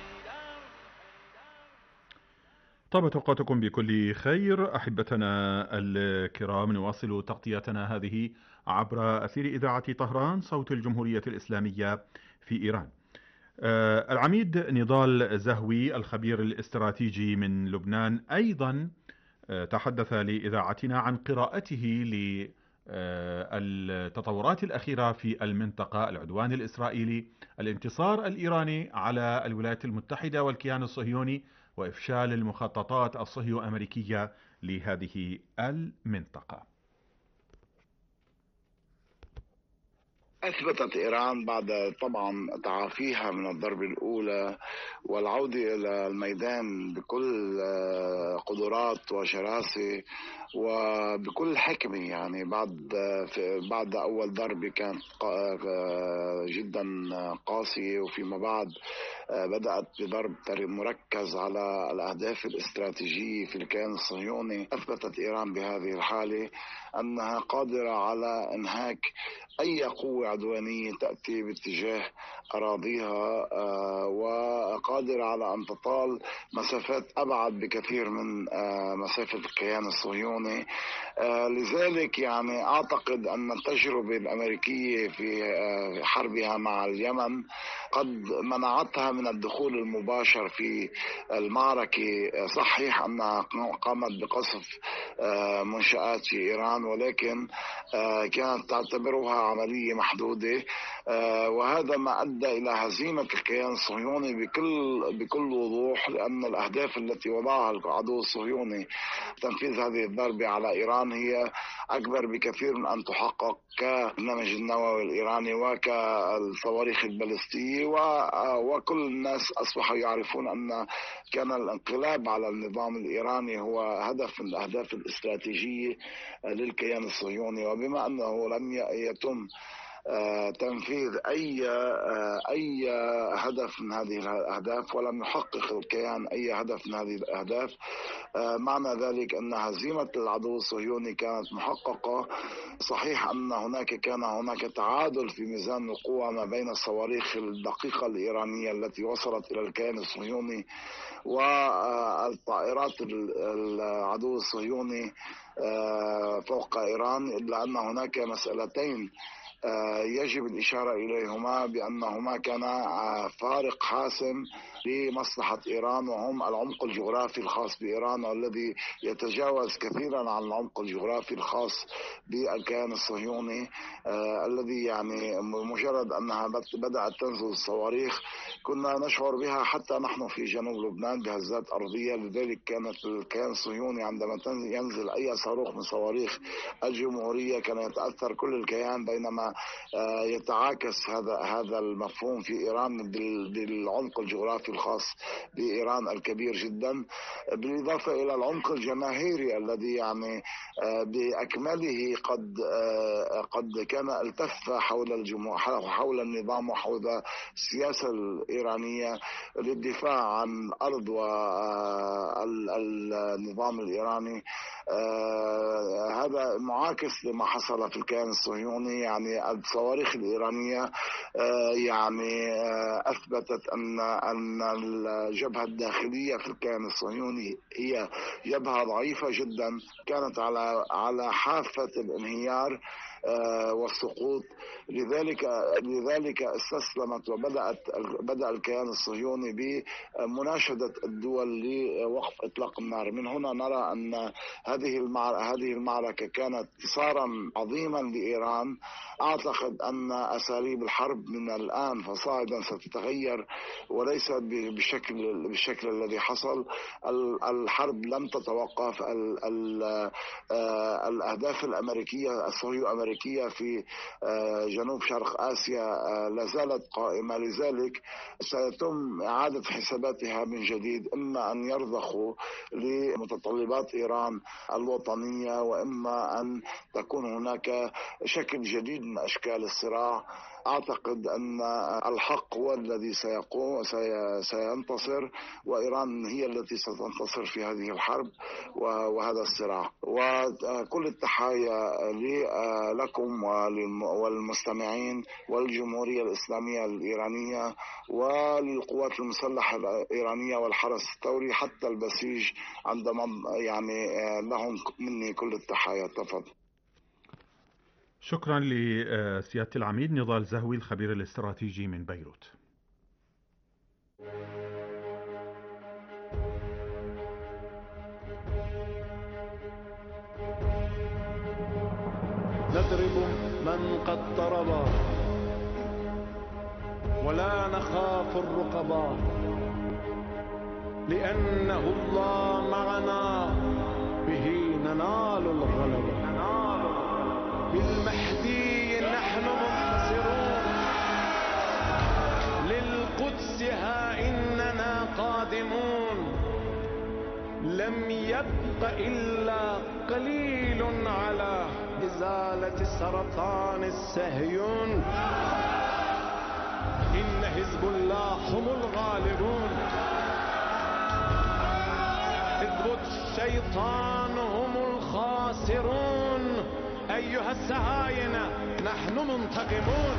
طابت أوقاتكم بكل خير أحبتنا الكرام. نواصل تغطيتنا هذه عبر أثير إذاعة طهران صوت الجمهورية الإسلامية في إيران. العميد نضال زهوي الخبير الاستراتيجي من لبنان أيضا تحدث لإذاعتنا عن قراءته للتطورات الأخيرة في المنطقة، العدوان الإسرائيلي، الانتصار الإيراني على الولايات المتحدة والكيان الصهيوني، وإفشال المخططات الصهيو أمريكية لهذه المنطقة. أثبتت إيران بعد طبعا تعافيها من الضربة الأولى والعودة إلى الميدان بكل قدرات وشراسة وبكل حكمة. يعني بعد أول ضربة كانت جدا قاسية، وفيما بعد بدأت بضرب مركز على الأهداف الاستراتيجية في الكيان الصهيوني. أثبتت إيران بهذه الحالة أنها قادرة على إنهاك أي قوة عدوانية تأتي باتجاه أراضيها، وقادرة على أن تطال مسافات أبعد بكثير من مسافة الكيان الصهيوني. لذلك يعني أعتقد أن التجربة الأمريكية في حربها مع اليمن قد منعتها من الدخول المباشر في المعركة. صحيح أنها قامت بقصف منشآت في إيران، ولكن كانت تعتبرها عملية محدودة محدودة، وهذا ما أدى إلى هزيمة الكيان الصهيوني بكل وضوح، لأن الأهداف التي وضعها العدو الصهيوني تنفيذ هذه الضربة على إيران هي أكبر بكثير من أن تحقق كالبرنامج النووي الإيراني وكالصواريخ البالستية. وكل الناس أصبحوا يعرفون أن كان الانقلاب على النظام الإيراني هو هدف من الأهداف الاستراتيجية للكيان الصهيوني. وبما أنه لم يتم تنفيذ أي هدف من هذه الأهداف ولم يحقق الكيان أي هدف من هذه الأهداف، معنى ذلك أن هزيمة العدو الصهيوني كانت محققة. صحيح أن كان هناك تعادل في ميزان القوى ما بين الصواريخ الدقيقة الإيرانية التي وصلت إلى الكيان الصهيوني والطائرات العدو الصهيوني فوق إيران، إلا أن هناك مسألتين يجب الإشارة إليهما بأنهما كانا فارق حاسم لمصلحة إيران، وهم العمق الجغرافي الخاص بإيران، والذي يتجاوز كثيرا عن العمق الجغرافي الخاص بالكيان الصهيوني، الذي يعني مجرد أنها بدأت تنزل الصواريخ كنا نشعر بها حتى نحن في جنوب لبنان بهزات أرضية. لذلك كانت الكيان الصهيوني عندما ينزل أي صاروخ من صواريخ الجمهورية كان يتأثر كل الكيان، بينما يتعاكس هذا المفهوم في إيران بالعمق الجغرافي الخاص بإيران الكبير جدا، بالإضافة إلى العمق الجماهيري الذي يعني بأكمله قد كان التف حول النظام وحول السياسة الإيرانية للدفاع عن الأرض والنظام الإيراني. هذا معاكس لما حصل في الكيان الصهيوني. يعني الصواريخ الإيرانية يعني أثبتت أن الجبهة الداخلية في الكيان الصهيوني هي جبهة ضعيفة جدا، كانت على حافة الانهيار والسقوط. لذلك استسلمت وبدأ الكيان الصهيوني بمناشدة الدول لوقف إطلاق النار. من هنا نرى أن هذه المعركة كانت انتصارا عظيما لإيران. أعتقد أن أساليب الحرب من الآن فصاعدا ستتغير وليس بالشكل الذي حصل. الحرب لم تتوقف. الأهداف الأمريكية الصهيو أمريكية في جنوب شرق آسيا لا زالت قائمة، لذلك سيتم إعادة حساباتها من جديد، إما أن يرضخوا لمتطلبات إيران الوطنية، وإما أن تكون هناك شكل جديد من أشكال الصراع. أعتقد أن الحق هو الذي سينتصر، وإيران هي التي ستنتصر في هذه الحرب وهذا الصراع. وكل التحايا لكم والمستمعين والجمهورية الإسلامية الإيرانية وللقوات المسلحة الإيرانية والحرس الثوري حتى البسيج، عندما يعني لهم مني كل التحايا. تفضل. شكرا لسيادة العميد نضال زهوي الخبير الاستراتيجي من بيروت. نضرب من قد ضرب ولا نخاف الرقباء، لأنه الله معنا به ننال الغلبة. بالمهدي نحن منتصرون، للقدس ها إننا قادمون. لم يبق إلا قليل على إزالة سرطان الصهيون. إن حزب الله هم الغالبون، حزب الشيطان هم الخاسرون. أيها السهاينة نحن منتقمون.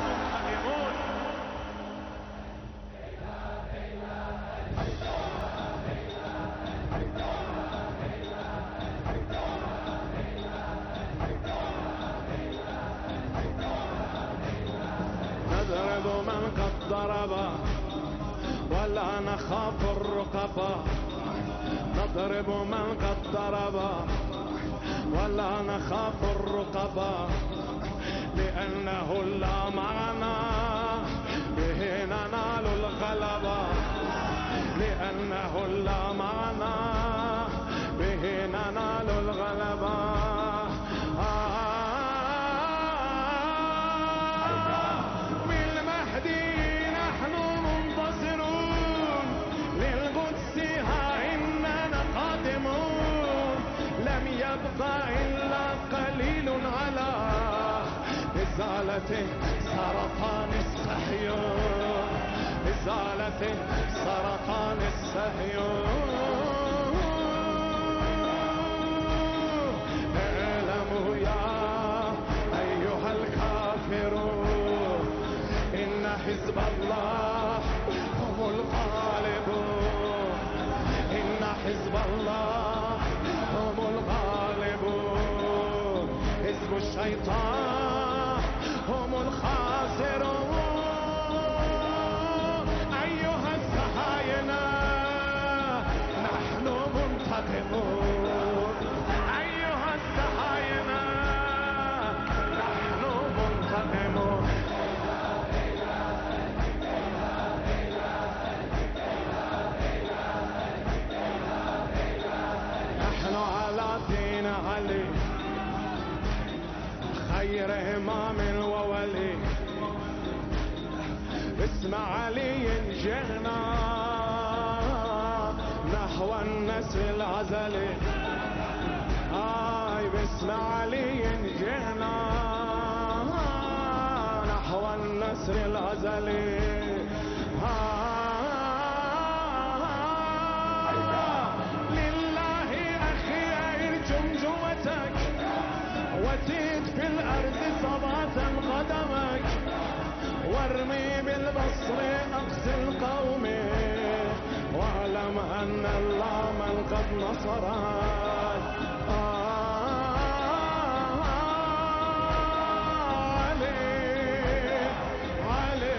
نضرب من قد ضرب ولا نخاف الرقباء. نضرب من قد ضرب ولا نخاف الرقباء، لأنه لا معنا به ننال الغلبة، لأنه لا معنا به ننال الغلبة. بالمهدي نحن منتصرون، للقدس ها إننا قادمون. لم يبقى إلا قليل على إزالة سرطان الصهيون، إزالة سرطان الصهيون. اعلموا يا أيها الكافرون إن حزب الله هم الغالبون، إن حزب الله هم الغالبون. حزب الشيطان هم الخاسرون. أيها الصهاينة نحن منتقمون، أيها الصهاينة نحن منتقمون. نحن على دين علي خير إمام وولي، باسم علي جئنا نحو النسر الأزلي. باسم علي جئنا نحو النسر الأزلي. لله أخي أرجم جوتك، وزيد في الأرض صباتا قدمك، وارمي بالبصر أقصى القوم، واعلم أن الله من قد نصرك. علي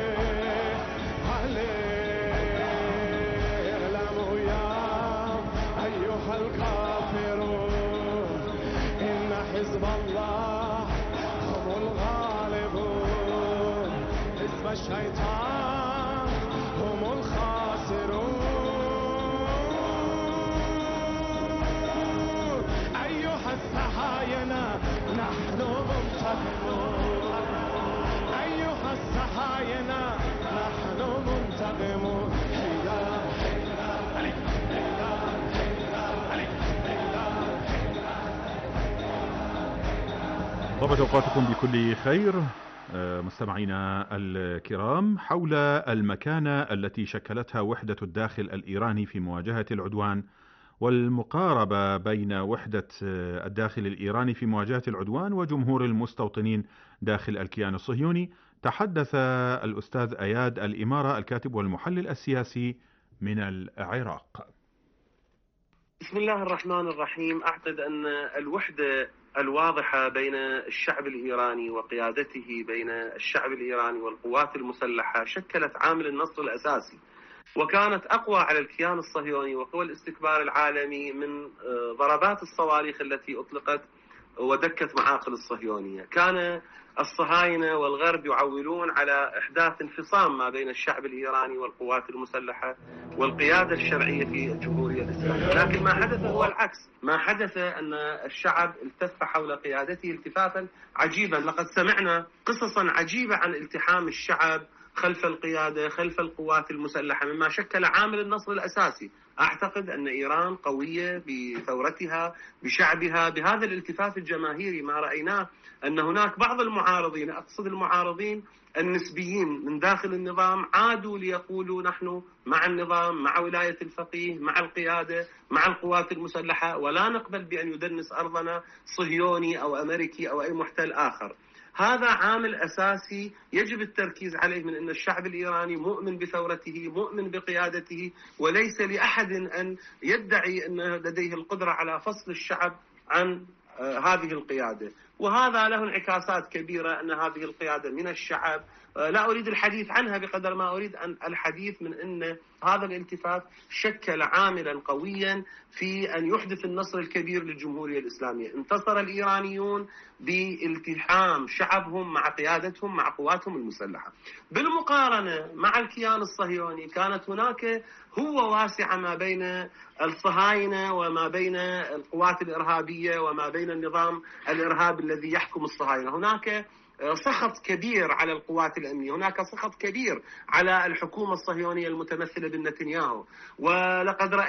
اعلموا يا أيها الكافرون إن حزب الله هم الغالبون، حزب الشيطان هم الخاسرون. أيها الصهاينة نحن منتقمون، أيها الصهاينة نحن منتقمون. طابت أوقاتكم بكل خير مستمعينا الكرام. حول المكانة التي شكلتها وحدة الداخل الإيراني في مواجهة العدوان، والمقاربة بين وحدة الداخل الإيراني في مواجهة العدوان وجمهور المستوطنين داخل الكيان الصهيوني، تحدث الأستاذ أياد الإمارة الكاتب والمحلل السياسي من العراق. بسم الله الرحمن الرحيم. أعتقد أن الوحدة الواضحة بين الشعب الإيراني وقيادته، بين الشعب الإيراني والقوات المسلحة، شكلت عامل النصر الأساسي، وكانت أقوى على الكيان الصهيوني وقوى الاستكبار العالمي من ضربات الصواريخ التي أطلقت ودكت معاقل الصهيونية. كان الصهاينة والغرب يعولون على إحداث انفصام ما بين الشعب الإيراني والقوات المسلحة والقيادة الشرعية في الجمهورية الإسلامية، لكن ما حدث هو العكس. ما حدث أن الشعب التف حول قيادته التفافا عجيبا. لقد سمعنا قصصا عجيبة عن التحام الشعب خلف القيادة، خلف القوات المسلحة، مما شكل عامل النصر الأساسي. أعتقد أن إيران قوية بثورتها، بشعبها، بهذا الالتفاف الجماهيري. ما رأيناه أن هناك بعض المعارضين، أقصد المعارضين النسبيين من داخل النظام، عادوا ليقولوا نحن مع النظام، مع ولاية الفقيه، مع القيادة، مع القوات المسلحة، ولا نقبل بأن يدنس أرضنا صهيوني أو أمريكي أو أي محتل آخر. هذا عامل أساسي يجب التركيز عليه، من أن الشعب الإيراني مؤمن بثورته، مؤمن بقيادته، وليس لأحد أن يدعي أن لديه القدرة على فصل الشعب عن هذه القيادة. وهذا له انعكاسات كبيرة أن هذه القيادة من الشعب. لا أريد الحديث عنها بقدر ما أريد الحديث من أن هذا الالتفاف شكل عاملا قويا في أن يحدث النصر الكبير للجمهورية الإسلامية. انتصر الإيرانيون بالتحام شعبهم مع قيادتهم مع قواتهم المسلحة. بالمقارنة مع الكيان الصهيوني كانت هناك هوة واسعة ما بين الصهاينة وما بين القوات الإرهابية وما بين النظام الإرهابي الذي يحكم الصهاينة. هناك سخط كبير على القوات الأمنية، هناك سخط كبير على الحكومة الصهيونية المتمثلة بالنتنياهو. ولقد رأينا